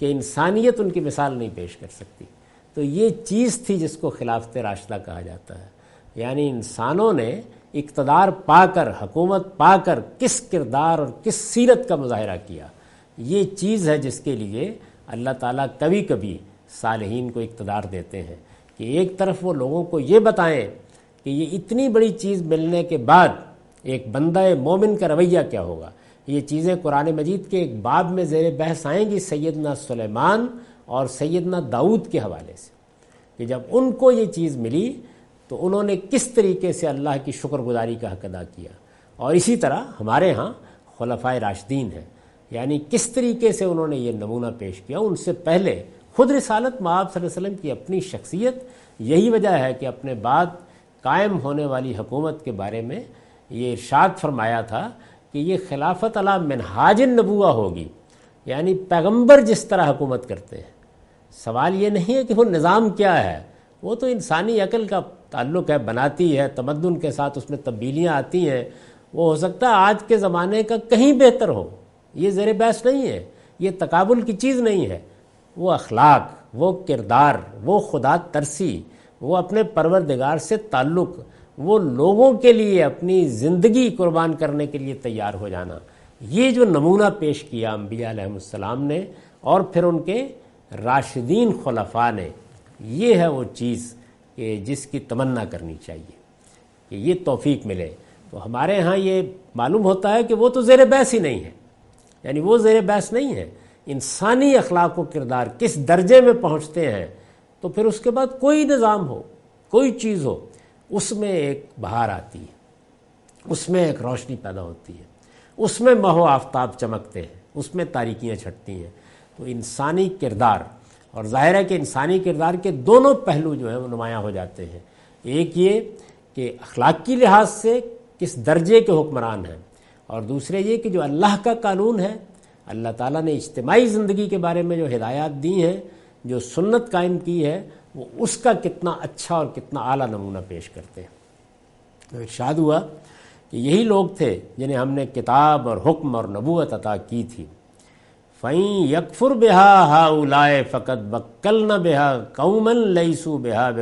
کہ انسانیت ان کی مثال نہیں پیش کر سکتی۔ تو یہ چیز تھی جس کو خلافت راشدہ کہا جاتا ہے، یعنی انسانوں نے اقتدار پا کر، حکومت پا کر کس کردار اور کس سیرت کا مظاہرہ کیا، یہ چیز ہے جس کے لیے اللہ تعالیٰ کبھی کبھی صالحین کو اقتدار دیتے ہیں کہ ایک طرف وہ لوگوں کو یہ بتائیں کہ یہ اتنی بڑی چیز ملنے کے بعد ایک بندہ مومن کا رویہ کیا ہوگا۔ یہ چیزیں قرآن مجید کے ایک باب میں زیر بحث آئیں گی سیدنا سلیمان اور سیدنا داؤد کے حوالے سے، کہ جب ان کو یہ چیز ملی تو انہوں نے کس طریقے سے اللہ کی شکر گزاری کا حق ادا کیا۔ اور اسی طرح ہمارے ہاں خلفائے راشدین ہیں، یعنی کس طریقے سے انہوں نے یہ نمونہ پیش کیا۔ ان سے پہلے خود رسالت مآب صلی اللہ علیہ وسلم کی اپنی شخصیت، یہی وجہ ہے کہ اپنے بعد قائم ہونے والی حکومت کے بارے میں یہ ارشاد فرمایا تھا کہ یہ خلافت علی منہاج النبوہ ہوگی، یعنی پیغمبر جس طرح حکومت کرتے ہیں۔ سوال یہ نہیں ہے کہ وہ نظام کیا ہے، وہ تو انسانی عقل کا تعلق ہے، بناتی ہے، تمدن کے ساتھ اس میں تبدیلیاں آتی ہیں، وہ ہو سکتا ہے آج کے زمانے کا کہیں بہتر ہو، یہ زیر بحث نہیں ہے، یہ تقابل کی چیز نہیں ہے۔ وہ اخلاق، وہ کردار، وہ خدا ترسی، وہ اپنے پروردگار سے تعلق، وہ لوگوں کے لیے اپنی زندگی قربان کرنے کے لیے تیار ہو جانا، یہ جو نمونہ پیش کیا انبیاء علیہ السلام نے اور پھر ان کے راشدین خلفاء نے، یہ ہے وہ چیز کہ جس کی تمنا کرنی چاہیے کہ یہ توفیق ملے۔ تو ہمارے ہاں یہ معلوم ہوتا ہے کہ وہ تو زیر بحث ہی نہیں ہے، یعنی وہ زیر بحث نہیں ہے۔ انسانی اخلاق و کردار کس درجے میں پہنچتے ہیں تو پھر اس کے بعد کوئی نظام ہو، کوئی چیز ہو، اس میں ایک بہار آتی ہے، اس میں ایک روشنی پیدا ہوتی ہے، اس میں ماہ و آفتاب چمکتے ہیں، اس میں تاریکیاں چھٹتی ہیں۔ تو انسانی کردار، اور ظاہر ہے کہ انسانی کردار کے دونوں پہلو جو ہیں وہ نمایاں ہو جاتے ہیں، ایک یہ کہ اخلاقی لحاظ سے کس درجے کے حکمران ہیں، اور دوسرے یہ کہ جو اللہ کا قانون ہے، اللہ تعالیٰ نے اجتماعی زندگی کے بارے میں جو ہدایات دی ہیں، جو سنت قائم کی ہے، وہ اس کا کتنا اچھا اور کتنا اعلیٰ نمونہ پیش کرتے ہیں۔ تو ارشاد ہوا کہ یہی لوگ تھے جنہیں ہم نے کتاب اور حکم اور نبوت عطا کی تھی۔ فَإِن يَكْفُرْ بِهَا هَؤُلَاءِ فَقَدْ وَكَّلْنَا بِهَا قَوْمًا لَيْسُوا بِهَا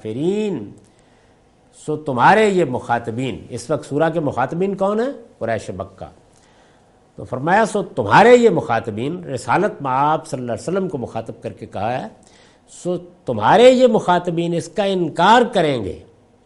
بِكَافِرِينَ۔ سو تمہارے یہ مخاطبین، اس وقت سورہ کے مخاطبین کون ہیں؟ قریش مکہ۔ تو فرمایا سو تمہارے یہ مخاطبین، رسالت مآب صلی اللہ علیہ وسلم کو مخاطب کر کے کہا ہے، سو تمہارے یہ مخاطبین اس کا انکار کریں گے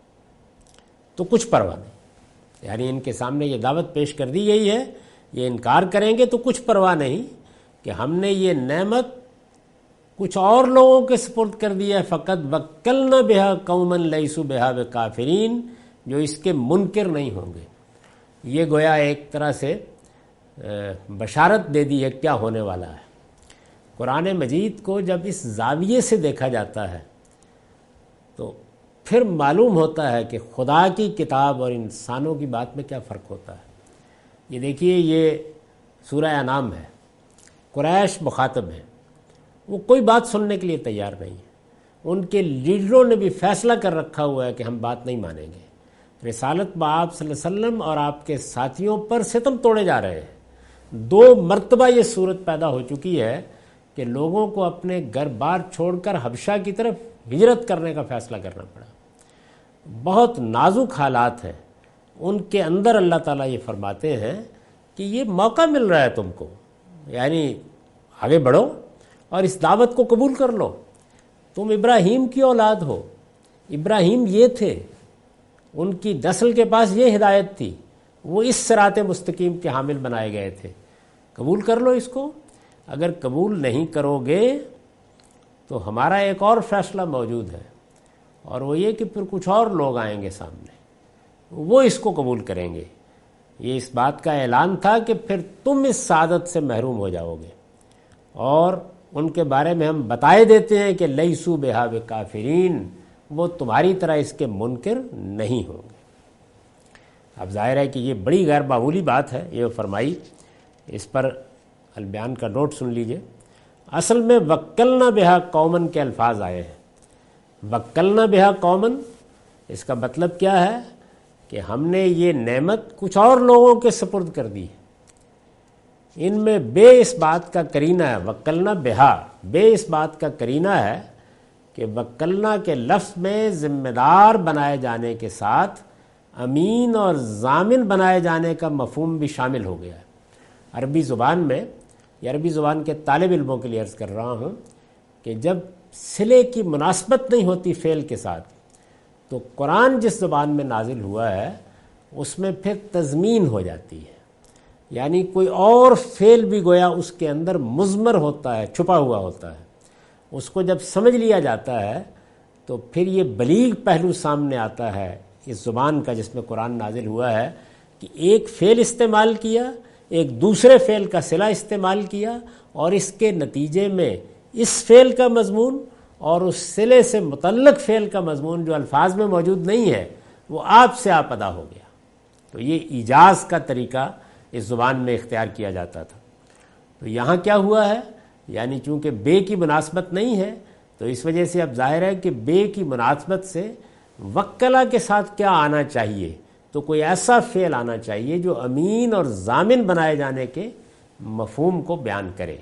تو کچھ پرواہ نہیں، یعنی ان کے سامنے یہ دعوت پیش کر دی گئی ہے، یہ انکار کریں گے تو کچھ پرواہ نہیں کہ ہم نے یہ نعمت کچھ اور لوگوں کے سپرد کر دی ہے، فقط وکلنا بہا قوما لیسوا بہا بکافرین، جو اس کے منکر نہیں ہوں گے۔ یہ گویا ایک طرح سے بشارت دے دی ہے کیا ہونے والا ہے۔ قرآن مجید کو جب اس زاویے سے دیکھا جاتا ہے تو پھر معلوم ہوتا ہے کہ خدا کی کتاب اور انسانوں کی بات میں کیا فرق ہوتا ہے۔ یہ دیکھیے، یہ سورہ انعام ہے، قریش مخاطب ہیں، وہ کوئی بات سننے کے لیے تیار نہیں ہے، ان کے لیڈروں نے بھی فیصلہ کر رکھا ہوا ہے کہ ہم بات نہیں مانیں گے۔ رسالت مآب صلی اللہ علیہ وسلم اور آپ کے ساتھیوں پر ستم توڑے جا رہے ہیں۔ 2 مرتبہ یہ صورت پیدا ہو چکی ہے کہ لوگوں کو اپنے گھر بار چھوڑ کر حبشہ کی طرف ہجرت کرنے کا فیصلہ کرنا پڑا۔ بہت نازک حالات ہیں، ان کے اندر اللہ تعالیٰ یہ فرماتے ہیں کہ یہ موقع مل رہا ہے تم کو، یعنی آگے بڑھو اور اس دعوت کو قبول کر لو۔ تم ابراہیم کی اولاد ہو، ابراہیم یہ تھے، ان کی نسل کے پاس یہ ہدایت تھی، وہ اس صراط مستقیم کے حامل بنائے گئے تھے، قبول کر لو اس کو۔ اگر قبول نہیں کرو گے تو ہمارا ایک اور فیصلہ موجود ہے، اور وہ یہ کہ پھر کچھ اور لوگ آئیں گے سامنے، وہ اس کو قبول کریں گے۔ یہ اس بات کا اعلان تھا کہ پھر تم اس سعادت سے محروم ہو جاؤ گے، اور ان کے بارے میں ہم بتائے دیتے ہیں کہ لیسوا بہا بکافرین، وہ تمہاری طرح اس کے منکر نہیں ہوں گے۔ اب ظاہر ہے کہ یہ بڑی غیر معمولی بات ہے یہ فرمائی، اس پر البیان کا نوٹ سن لیجئے۔ اصل میں وکلنا بہا قومن کے الفاظ آئے ہیں۔ وکلنا بہا قومن، اس کا مطلب کیا ہے کہ ہم نے یہ نعمت کچھ اور لوگوں کے سپرد کر دی، ان میں بے اس بات کا کرینہ ہے، وکلنا بہا، بے اس بات کا کرینہ ہے کہ وکلنا کے لفظ میں ذمہ دار بنائے جانے کے ساتھ امین اور ضامن بنائے جانے کا مفہوم بھی شامل ہو گیا ہے۔ عربی زبان میں، یہ عربی زبان کے طالب علموں کے لیے عرض کر رہا ہوں کہ جب صلے کی مناسبت نہیں ہوتی فعل کے ساتھ، تو قرآن جس زبان میں نازل ہوا ہے اس میں پھر تضمین ہو جاتی ہے، یعنی کوئی اور فعل بھی گویا اس کے اندر مضمر ہوتا ہے، چھپا ہوا ہوتا ہے۔ اس کو جب سمجھ لیا جاتا ہے تو پھر یہ بلیغ پہلو سامنے آتا ہے اس زبان کا جس میں قرآن نازل ہوا ہے، کہ ایک فعل استعمال کیا، ایک دوسرے فعل کا صلہ استعمال کیا، اور اس کے نتیجے میں اس فعل کا مضمون اور اس صلے سے متعلق فعل کا مضمون جو الفاظ میں موجود نہیں ہے وہ آپ سے آپ ادا ہو گیا۔ تو یہ ایجاز کا طریقہ اس زبان میں اختیار کیا جاتا تھا۔ تو یہاں کیا ہوا ہے، یعنی چونکہ بے کی مناسبت نہیں ہے تو اس وجہ سے اب ظاہر ہے کہ بے کی مناسبت سے وکلا کے ساتھ کیا آنا چاہیے، تو کوئی ایسا فعل آنا چاہیے جو امین اور ضامن بنائے جانے کے مفہوم کو بیان کرے۔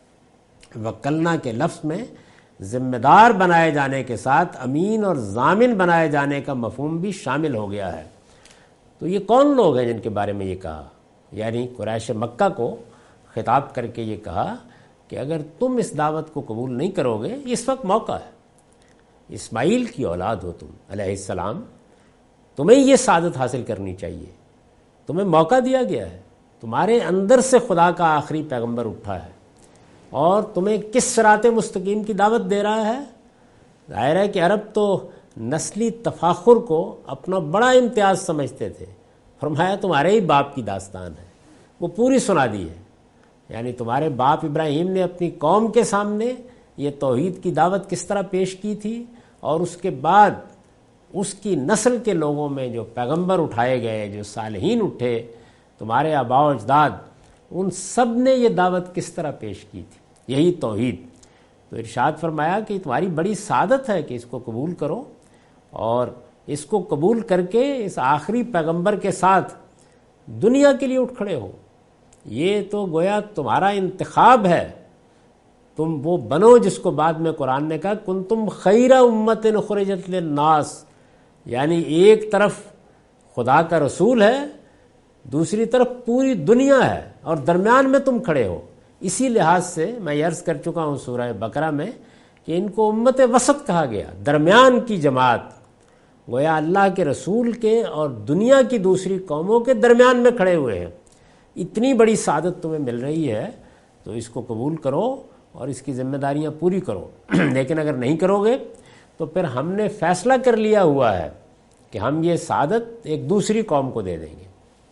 وکلنا کے لفظ میں ذمہ دار بنائے جانے کے ساتھ امین اور ضامن بنائے جانے کا مفہوم بھی شامل ہو گیا ہے۔ تو یہ کون لوگ ہیں جن کے بارے میں یہ کہا، یعنی قریش مکہ کو خطاب کر کے یہ کہا کہ اگر تم اس دعوت کو قبول نہیں کرو گے، اس وقت موقع ہے، اسماعیل کی اولاد ہو تم علیہ السلام، تمہیں یہ سعادت حاصل کرنی چاہیے، تمہیں موقع دیا گیا ہے، تمہارے اندر سے خدا کا آخری پیغمبر اٹھا ہے اور تمہیں کس صراط مستقیم کی دعوت دے رہا ہے۔ ظاہر ہے کہ عرب تو نسلی تفاخر کو اپنا بڑا امتیاز سمجھتے تھے۔ فرمایا تمہارے ہی باپ کی داستان ہے، وہ پوری سنا دی ہے، یعنی تمہارے باپ ابراہیم نے اپنی قوم کے سامنے یہ توحید کی دعوت کس طرح پیش کی تھی، اور اس کے بعد اس کی نسل کے لوگوں میں جو پیغمبر اٹھائے گئے، جو صالحین اٹھے، تمہارے آباء و اجداد، ان سب نے یہ دعوت کس طرح پیش کی تھی، یہی توحید۔ تو ارشاد فرمایا کہ تمہاری بڑی سعادت ہے کہ اس کو قبول کرو، اور اس کو قبول کر کے اس آخری پیغمبر کے ساتھ دنیا کے لیے اٹھ کھڑے ہو۔ یہ تو گویا تمہارا انتخاب ہے، تم وہ بنو جس کو بعد میں قرآن نے کہا کنتم خیر امت اخرجت للناس، یعنی ایک طرف خدا کا رسول ہے، دوسری طرف پوری دنیا ہے، اور درمیان میں تم کھڑے ہو۔ اسی لحاظ سے میں یہ عرض کر چکا ہوں سورہ بقرہ میں کہ ان کو امت وسط کہا گیا، درمیان کی جماعت، گویا اللہ کے رسول کے اور دنیا کی دوسری قوموں کے درمیان میں کھڑے ہوئے ہیں۔ اتنی بڑی سعادت تمہیں مل رہی ہے تو اس کو قبول کرو اور اس کی ذمہ داریاں پوری کرو۔ لیکن اگر نہیں کرو گے تو پھر ہم نے فیصلہ کر لیا ہوا ہے کہ ہم یہ سعادت ایک دوسری قوم کو دے دیں گے۔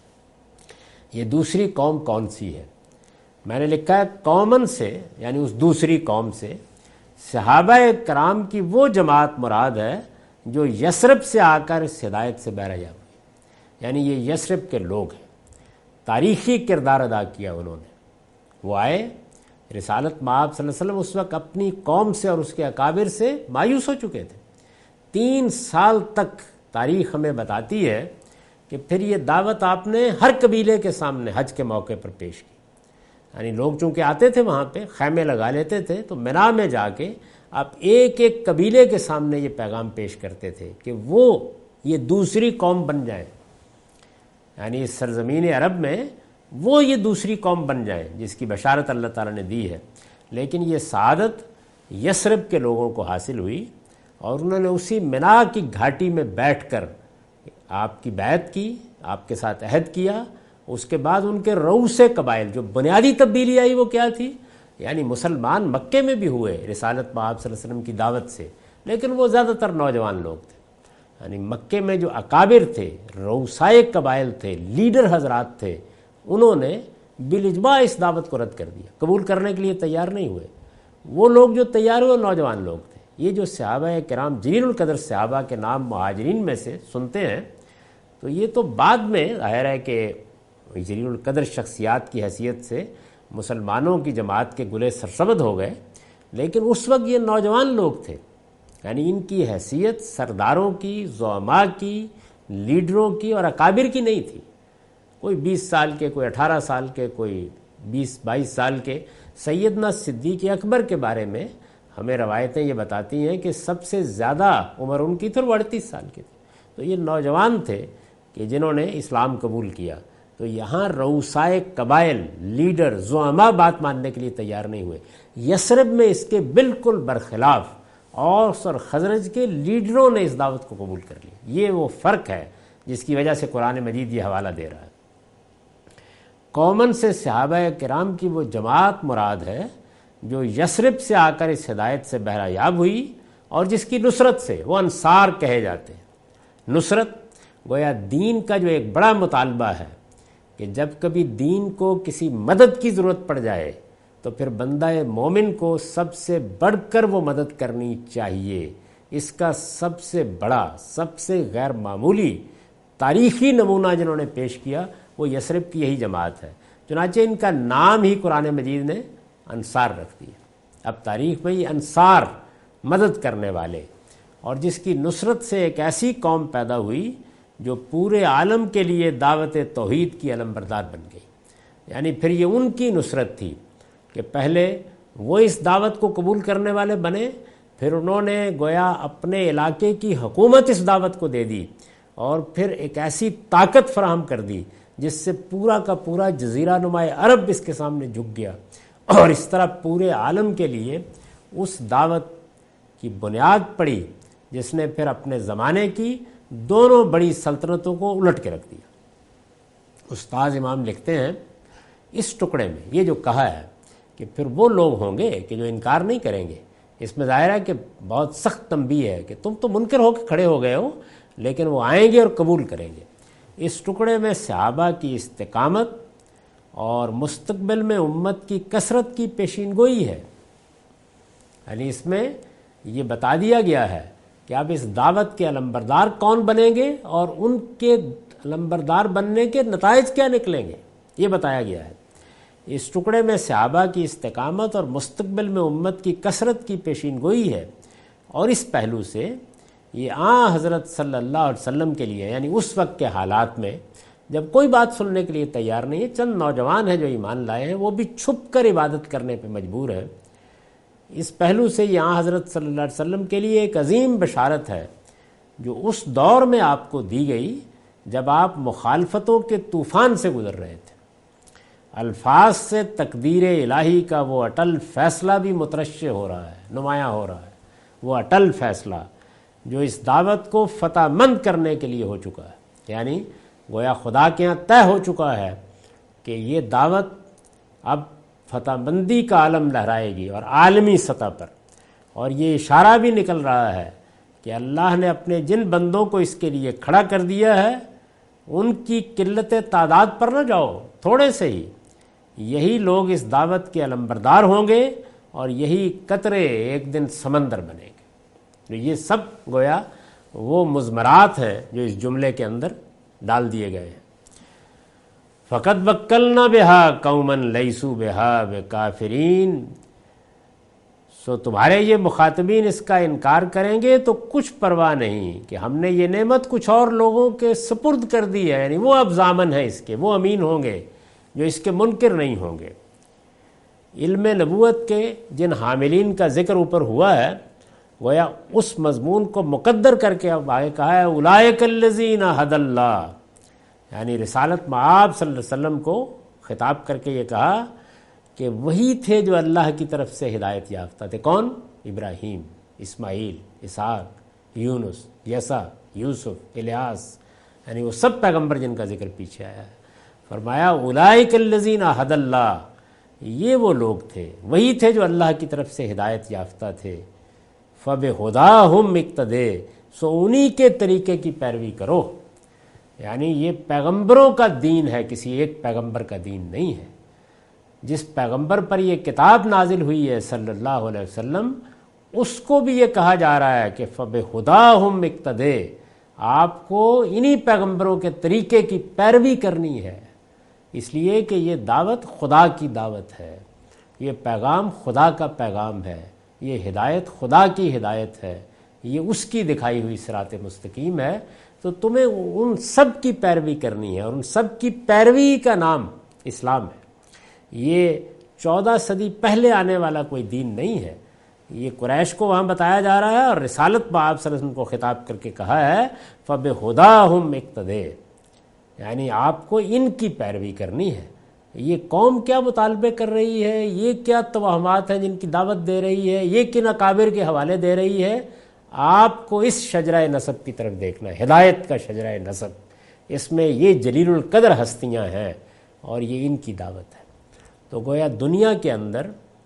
یہ دوسری قوم کون سی ہے؟ میں نے لکھا ہے قومن سے، یعنی اس دوسری قوم سے صحابہ کرام کی وہ جماعت مراد ہے جو یثرب سے آ کر اس ہدایت سے بہرہ جا ہوئی، یعنی یہ یثرب کے لوگ ہیں، تاریخی کردار ادا کیا انہوں نے۔ وہ آئے، رسالت مآب صلی اللہ علیہ وسلم اس وقت اپنی قوم سے اور اس کے اکابر سے مایوس ہو چکے تھے۔ 3 سال تک تاریخ ہمیں بتاتی ہے کہ پھر یہ دعوت آپ نے ہر قبیلے کے سامنے حج کے موقع پر پیش کی، یعنی لوگ چونکہ آتے تھے وہاں پہ خیمے لگا لیتے تھے، تو مینا میں جا کے آپ ایک ایک قبیلے کے سامنے یہ پیغام پیش کرتے تھے کہ وہ یہ دوسری قوم بن جائیں، یعنی اس سرزمین عرب میں وہ یہ دوسری قوم بن جائیں جس کی بشارت اللہ تعالیٰ نے دی ہے۔ لیکن یہ سعادت یثرب کے لوگوں کو حاصل ہوئی، اور انہوں نے اسی مینا کی گھاٹی میں بیٹھ کر آپ کی بیعت کی، آپ کے ساتھ عہد کیا۔ اس کے بعد ان کے رؤوس قبائل جو بنیادی تبدیلی آئی وہ کیا تھی، یعنی مسلمان مکے میں بھی ہوئے رسالت مآب صلی اللہ علیہ وسلم کی دعوت سے، لیکن وہ زیادہ تر نوجوان لوگ تھے، یعنی مکے میں جو اکابر تھے، رؤسائے قبائل تھے، لیڈر حضرات تھے، انہوں نے بالاجماع اس دعوت کو رد کر دیا، قبول کرنے کے لیے تیار نہیں ہوئے۔ وہ لوگ جو تیار ہوئے نوجوان لوگ تھے۔ یہ جو صحابہ کرام جلیل القدر صحابہ کے نام مہاجرین میں سے سنتے ہیں تو یہ تو بعد میں ظاہر ہے کہ جلیل القدر شخصیات کی حیثیت سے مسلمانوں کی جماعت کے گلے سرسبد ہو گئے، لیکن اس وقت یہ نوجوان لوگ تھے، یعنی ان کی حیثیت سرداروں کی، زعماء کی، لیڈروں کی اور اکابر کی نہیں تھی۔ کوئی 20 سال کے، کوئی 18 سال کے، کوئی 20-22 سال کے سیدنا صدیق اکبر کے بارے میں ہمیں روایتیں یہ بتاتی ہیں کہ سب سے زیادہ عمر ان کی تھی اور 38 سال کی تھی. تو یہ نوجوان تھے کہ جنہوں نے اسلام قبول کیا. تو یہاں رؤسائے قبائل، لیڈر، زعماء بات ماننے کے لیے تیار نہیں ہوئے. یثرب میں اس کے بالکل برخلاف اوس اور خزرج کے لیڈروں نے اس دعوت کو قبول کر لیا. یہ وہ فرق ہے جس کی وجہ سے قرآن مجید یہ حوالہ دے رہا ہے. قومن سے صحابہ کرام کی وہ جماعت مراد ہے جو یثرب سے آ کر اس ہدایت سے بہرہ یاب ہوئی اور جس کی نصرت سے وہ انصار کہے جاتے ہیں. نصرت گویا دین کا جو ایک بڑا مطالبہ ہے کہ جب کبھی دین کو کسی مدد کی ضرورت پڑ جائے تو پھر بندہ مومن کو سب سے بڑھ کر وہ مدد کرنی چاہیے. اس کا سب سے بڑا، سب سے غیر معمولی تاریخی نمونہ جنہوں نے پیش کیا وہ یثرب کی یہی جماعت ہے. چنانچہ ان کا نام ہی قرآن مجید نے انصار رکھ دیا. اب تاریخ میں یہ انصار، مدد کرنے والے، اور جس کی نصرت سے ایک ایسی قوم پیدا ہوئی جو پورے عالم کے لیے دعوت توحید کی علمبردار بن گئی. یعنی پھر یہ ان کی نصرت تھی کہ پہلے وہ اس دعوت کو قبول کرنے والے بنے، پھر انہوں نے گویا اپنے علاقے کی حکومت اس دعوت کو دے دی اور پھر ایک ایسی طاقت فراہم کر دی جس سے پورا کا پورا جزیرہ نما عرب اس کے سامنے جھک گیا. اور اس طرح پورے عالم کے لیے اس دعوت کی بنیاد پڑی جس نے پھر اپنے زمانے کی دونوں بڑی سلطنتوں کو الٹ کے رکھ دیا. استاد امام لکھتے ہیں اس ٹکڑے میں یہ جو کہا ہے کہ پھر وہ لوگ ہوں گے کہ جو انکار نہیں کریں گے. اس میں ظاہر ہے کہ بہت سخت تنبیہ ہے کہ تم تو منکر ہو کے کھڑے ہو گئے ہو، لیکن وہ آئیں گے اور قبول کریں گے. اس ٹکڑے میں صحابہ کی استقامت اور مستقبل میں امت کی کثرت کی پیشین گوئی ہے. یعنی اس میں یہ بتا دیا گیا ہے کہ اب اس دعوت کے علمبردار کون بنیں گے اور ان کے علمبردار بننے کے نتائج کیا نکلیں گے، یہ بتایا گیا ہے. اس ٹکڑے میں صحابہ کی استقامت اور مستقبل میں امت کی کثرت کی پیشین گوئی ہے. اور اس پہلو سے یہ حضرت صلی اللہ علیہ وسلم کے لیے، یعنی اس وقت کے حالات میں جب کوئی بات سننے کے لیے تیار نہیں ہے، چند نوجوان ہیں جو ایمان لائے ہیں، وہ بھی چھپ کر عبادت کرنے پہ مجبور ہیں، اس پہلو سے یہ حضرت صلی اللہ علیہ وسلم کے لیے ایک عظیم بشارت ہے جو اس دور میں آپ کو دی گئی جب آپ مخالفتوں کے طوفان سے گزر رہے تھے. الفاظ سے تقدیر الہی کا وہ اٹل فیصلہ بھی مترشح ہو رہا ہے، نمایاں ہو رہا ہے. وہ اٹل فیصلہ جو اس دعوت کو فتح مند کرنے کے لیے ہو چکا ہے. یعنی گویا خدا کے یہاں طے ہو چکا ہے کہ یہ دعوت اب فتح مندی کا علم لہرائے گی اور عالمی سطح پر. اور یہ اشارہ بھی نکل رہا ہے کہ اللہ نے اپنے جن بندوں کو اس کے لیے کھڑا کر دیا ہے ان کی قلت تعداد پر نہ جاؤ، تھوڑے سے ہی یہی لوگ اس دعوت کے علمبردار ہوں گے اور یہی قطرے ایک دن سمندر بنیں گے. تو یہ سب گویا وہ مضمرات ہیں جو اس جملے کے اندر ڈال دیے گئے ہیں. فقط وکلنا بہا قومن لیسو بہا بکافرین. سو تمہارے یہ مخاطبین اس کا انکار کریں گے تو کچھ پرواہ نہیں کہ ہم نے یہ نعمت کچھ اور لوگوں کے سپرد کر دی ہے. یعنی وہ اب ضامن ہیں اس کے، وہ امین ہوں گے جو اس کے منکر نہیں ہوں گے. علم نبوت کے جن حاملین کا ذکر اوپر ہوا ہے گویا اس مضمون کو مقدر کر کے اب آگے کہا ہے اولئک الذین ھدی اللہ. یعنی رسالت مآب صلی اللہ علیہ وسلم کو خطاب کر کے یہ کہا کہ وہی تھے جو اللہ کی طرف سے ہدایت یافتہ تھے. کون؟ ابراہیم، اسماعیل، اسحاق، یونس، یسع، یوسف، الیاس. یعنی وہ سب پیغمبر جن کا ذکر پیچھے آیا ہے. فرمایا اولئک الذین ھدی اللہ، یہ وہ لوگ تھے، وہی تھے جو اللہ کی طرف سے ہدایت یافتہ تھے. فبہداہم اقتدے، سو انہی کے طریقے کی پیروی کرو. یعنی یہ پیغمبروں کا دین ہے، کسی ایک پیغمبر کا دین نہیں ہے. جس پیغمبر پر یہ کتاب نازل ہوئی ہے صلی اللہ علیہ وسلم، اس کو بھی یہ کہا جا رہا ہے کہ فبہداہم اقتدے، آپ کو انہی پیغمبروں کے طریقے کی پیروی کرنی ہے. اس لیے کہ یہ دعوت خدا کی دعوت ہے، یہ پیغام خدا کا پیغام ہے، یہ ہدایت خدا کی ہدایت ہے، یہ اس کی دکھائی ہوئی صراط مستقیم ہے. تو تمہیں ان سب کی پیروی کرنی ہے اور ان سب کی پیروی کا نام اسلام ہے. یہ 14 صدی پہلے آنے والا کوئی دین نہیں ہے. یہ قریش کو وہاں بتایا جا رہا ہے اور رسالت میں آپ صلی اللہ علیہ وسلم کو خطاب کر کے کہا ہے فَبِهُدَاهُمْ اقْتَدِیٰ، یعنی آپ کو ان کی پیروی کرنی ہے. یہ قوم کیا مطالبے کر رہی ہے، یہ کیا توہمات ہیں جن کی دعوت دے رہی ہے، یہ کن اکابر کے حوالے دے رہی ہے، آپ کو اس شجرہ نسب کی طرف دیکھنا ہے، ہدایت کا شجرہ نسب. اس میں یہ جلیل القدر ہستیاں ہیں اور یہ ان کی دعوت ہے. تو گویا دنیا کے اندر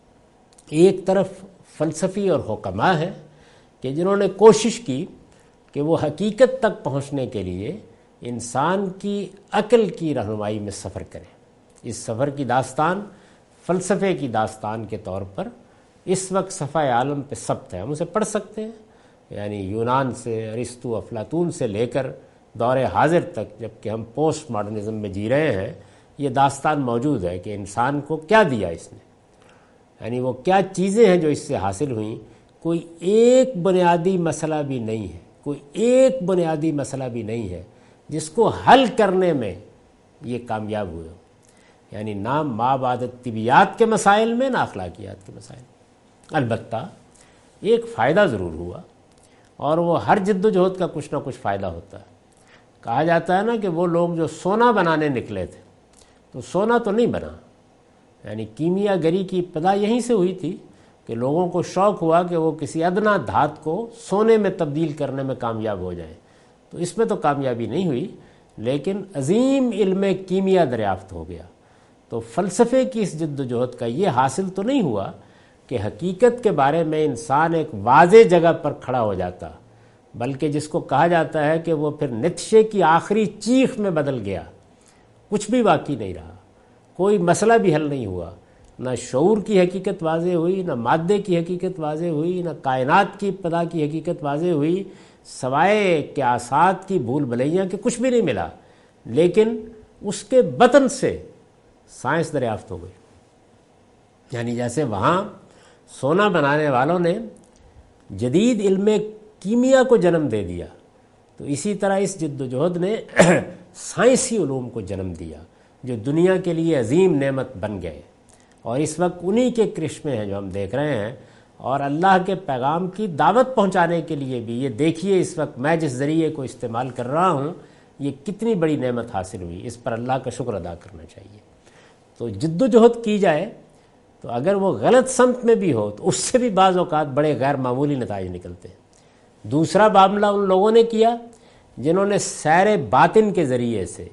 ایک طرف فلسفی اور حکماء ہیں کہ جنہوں نے کوشش کی کہ وہ حقیقت تک پہنچنے کے لیے انسان کی عقل کی رہنمائی میں سفر کریں. اس سفر کی داستان فلسفے کی داستان کے طور پر اس وقت صفحہ عالم پہ ثبت ہے، ہم اسے پڑھ سکتے ہیں. یعنی یونان سے، ارسطو، افلاطون سے لے کر دور حاضر تک، جب کہ ہم پوسٹ ماڈرنزم میں جی رہے ہیں، یہ داستان موجود ہے کہ انسان کو کیا دیا اس نے، یعنی وہ کیا چیزیں ہیں جو اس سے حاصل ہوئیں. کوئی ایک بنیادی مسئلہ بھی نہیں ہے، کوئی ایک بنیادی مسئلہ بھی نہیں ہے جس کو حل کرنے میں یہ کامیاب ہوئے. یعنی نہ مابعد طبیعیات کے مسائل میں، نہ اخلاقیات کے مسائل میں. البتہ ایک فائدہ ضرور ہوا، اور وہ ہر جد و جہد کا کچھ نہ کچھ فائدہ ہوتا ہے. کہا جاتا ہے نا کہ وہ لوگ جو سونا بنانے نکلے تھے تو سونا تو نہیں بنا، یعنی کیمیا گری کی ابتدا یہیں سے ہوئی تھی کہ لوگوں کو شوق ہوا کہ وہ کسی ادنا دھات کو سونے میں تبدیل کرنے میں کامیاب ہو جائیں. تو اس میں تو کامیابی نہیں ہوئی، لیکن عظیم علم کیمیا دریافت ہو گیا. تو فلسفے کی اس جد و جہد کا یہ حاصل تو نہیں ہوا کہ حقیقت کے بارے میں انسان ایک واضح جگہ پر کھڑا ہو جاتا، بلکہ جس کو کہا جاتا ہے کہ وہ پھر نتشے کی آخری چیخ میں بدل گیا. کچھ بھی باقی نہیں رہا، کوئی مسئلہ بھی حل نہیں ہوا. نہ شعور کی حقیقت واضح ہوئی، نہ مادے کی حقیقت واضح ہوئی، نہ کائنات کی ابتدا کی حقیقت واضح ہوئی، سوائے قیاسات کی بھول بھلیاں کہ کچھ بھی نہیں ملا. لیکن اس کے بطن سے سائنس دریافت ہو گئی. یعنی جیسے وہاں سونا بنانے والوں نے جدید علم کیمیا کو جنم دے دیا، تو اسی طرح اس جد و جہد نے سائنسی علوم کو جنم دیا جو دنیا کے لیے عظیم نعمت بن گئے. اور اس وقت انہی کے کرشمے ہیں جو ہم دیکھ رہے ہیں. اور اللہ کے پیغام کی دعوت پہنچانے کے لیے بھی یہ دیکھیے اس وقت میں جس ذریعے کو استعمال کر رہا ہوں یہ کتنی بڑی نعمت حاصل ہوئی. اس پر اللہ کا شکر ادا کرنا چاہیے. تو جد و جہد کی جائے تو اگر وہ غلط سمت میں بھی ہو تو اس سے بھی بعض اوقات بڑے غیر معمولی نتائج نکلتے ہیں. دوسرا معاملہ ان لوگوں نے کیا جنہوں نے سیر باطن کے ذریعے سے،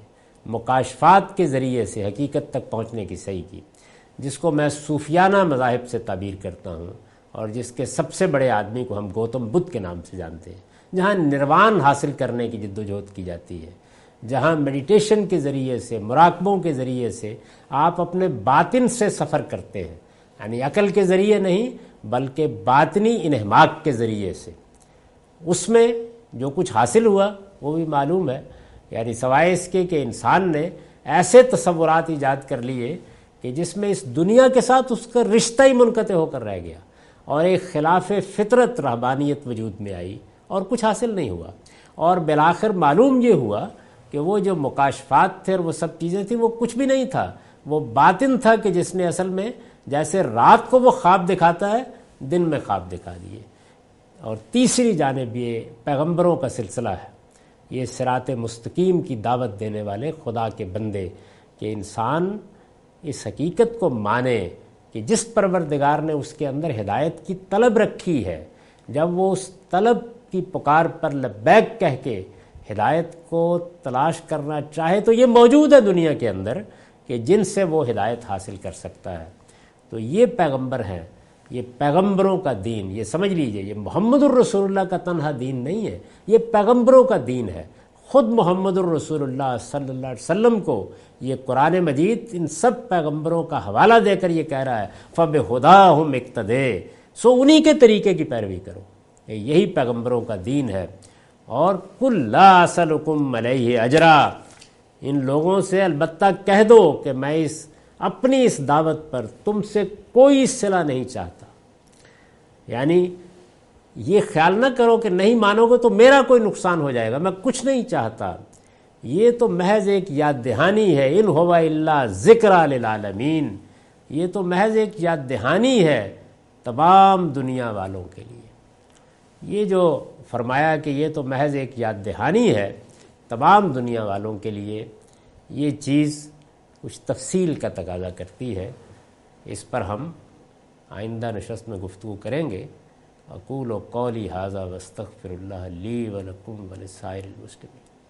مکاشفات کے ذریعے سے حقیقت تک پہنچنے کی صحیح کی، جس کو میں صوفیانہ مذاہب سے تعبیر کرتا ہوں، اور جس کے سب سے بڑے آدمی کو ہم گوتم بدھ کے نام سے جانتے ہیں. جہاں نروان حاصل کرنے کی جد و جہد کی جاتی ہے، جہاں میڈیٹیشن کے ذریعے سے، مراقبوں کے ذریعے سے آپ اپنے باطن سے سفر کرتے ہیں، یعنی عقل کے ذریعے نہیں بلکہ باطنی انہماک کے ذریعے سے. اس میں جو کچھ حاصل ہوا وہ بھی معلوم ہے. یعنی سوائے اس کے کہ انسان نے ایسے تصورات ایجاد کر لیے کہ جس میں اس دنیا کے ساتھ اس کا رشتہ ہی منقطع ہو کر رہ گیا، اور ایک خلاف فطرت رہبانیت وجود میں آئی اور کچھ حاصل نہیں ہوا. اور بالآخر معلوم یہ ہوا کہ وہ جو مکاشفات تھے اور وہ سب چیزیں تھیں وہ کچھ بھی نہیں تھا، وہ باطن تھا کہ جس نے اصل میں جیسے رات کو وہ خواب دکھاتا ہے دن میں خواب دکھا دیے. اور تیسری جانب یہ پیغمبروں کا سلسلہ ہے، یہ صراط مستقیم کی دعوت دینے والے خدا کے بندے، کہ انسان اس حقیقت کو مانے کہ جس پروردگار نے اس کے اندر ہدایت کی طلب رکھی ہے، جب وہ اس طلب کی پکار پر لبیک کہہ کے ہدایت کو تلاش کرنا چاہے تو یہ موجود ہے دنیا کے اندر کہ جن سے وہ ہدایت حاصل کر سکتا ہے. تو یہ پیغمبر ہیں، یہ پیغمبروں کا دین، یہ سمجھ لیجئے یہ محمد الرسول اللہ کا تنہا دین نہیں ہے، یہ پیغمبروں کا دین ہے. خود محمد الرسول اللہ صلی اللہ علیہ وسلم کو یہ قرآن مجید ان سب پیغمبروں کا حوالہ دے کر یہ کہہ رہا ہے فَبِهُدَاهُمْ اقْتَدِیٰ، سو انہی کے طریقے کی پیروی کرو. یہی پیغمبروں کا دین ہے. اور قُلْ لَا أَسْأَلُكُمْ عَلَيْهِ أَجْرًا، ان لوگوں سے البتہ کہہ دو کہ میں اپنی اس دعوت پر تم سے کوئی صلہ نہیں چاہتا. یعنی یہ خیال نہ کرو کہ نہیں مانو گے تو میرا کوئی نقصان ہو جائے گا، میں کچھ نہیں چاہتا. یہ تو محض ایک یاد دہانی ہے. ان هو الا ذکریٰ للعالمین، یہ تو محض ایک یاد دہانی ہے تمام دنیا والوں کے لیے۔ یہ جو فرمایا کہ یہ تو محض ایک یاد دہانی ہے تمام دنیا والوں کے لیے، یہ چیز کچھ تفصیل کا تقاضا کرتی ہے۔ اس پر ہم آئندہ نشست میں گفتگو کریں گے۔ اقول قولی ھذا واستغفر اللہ لی ولکم ولسائر المسلمین۔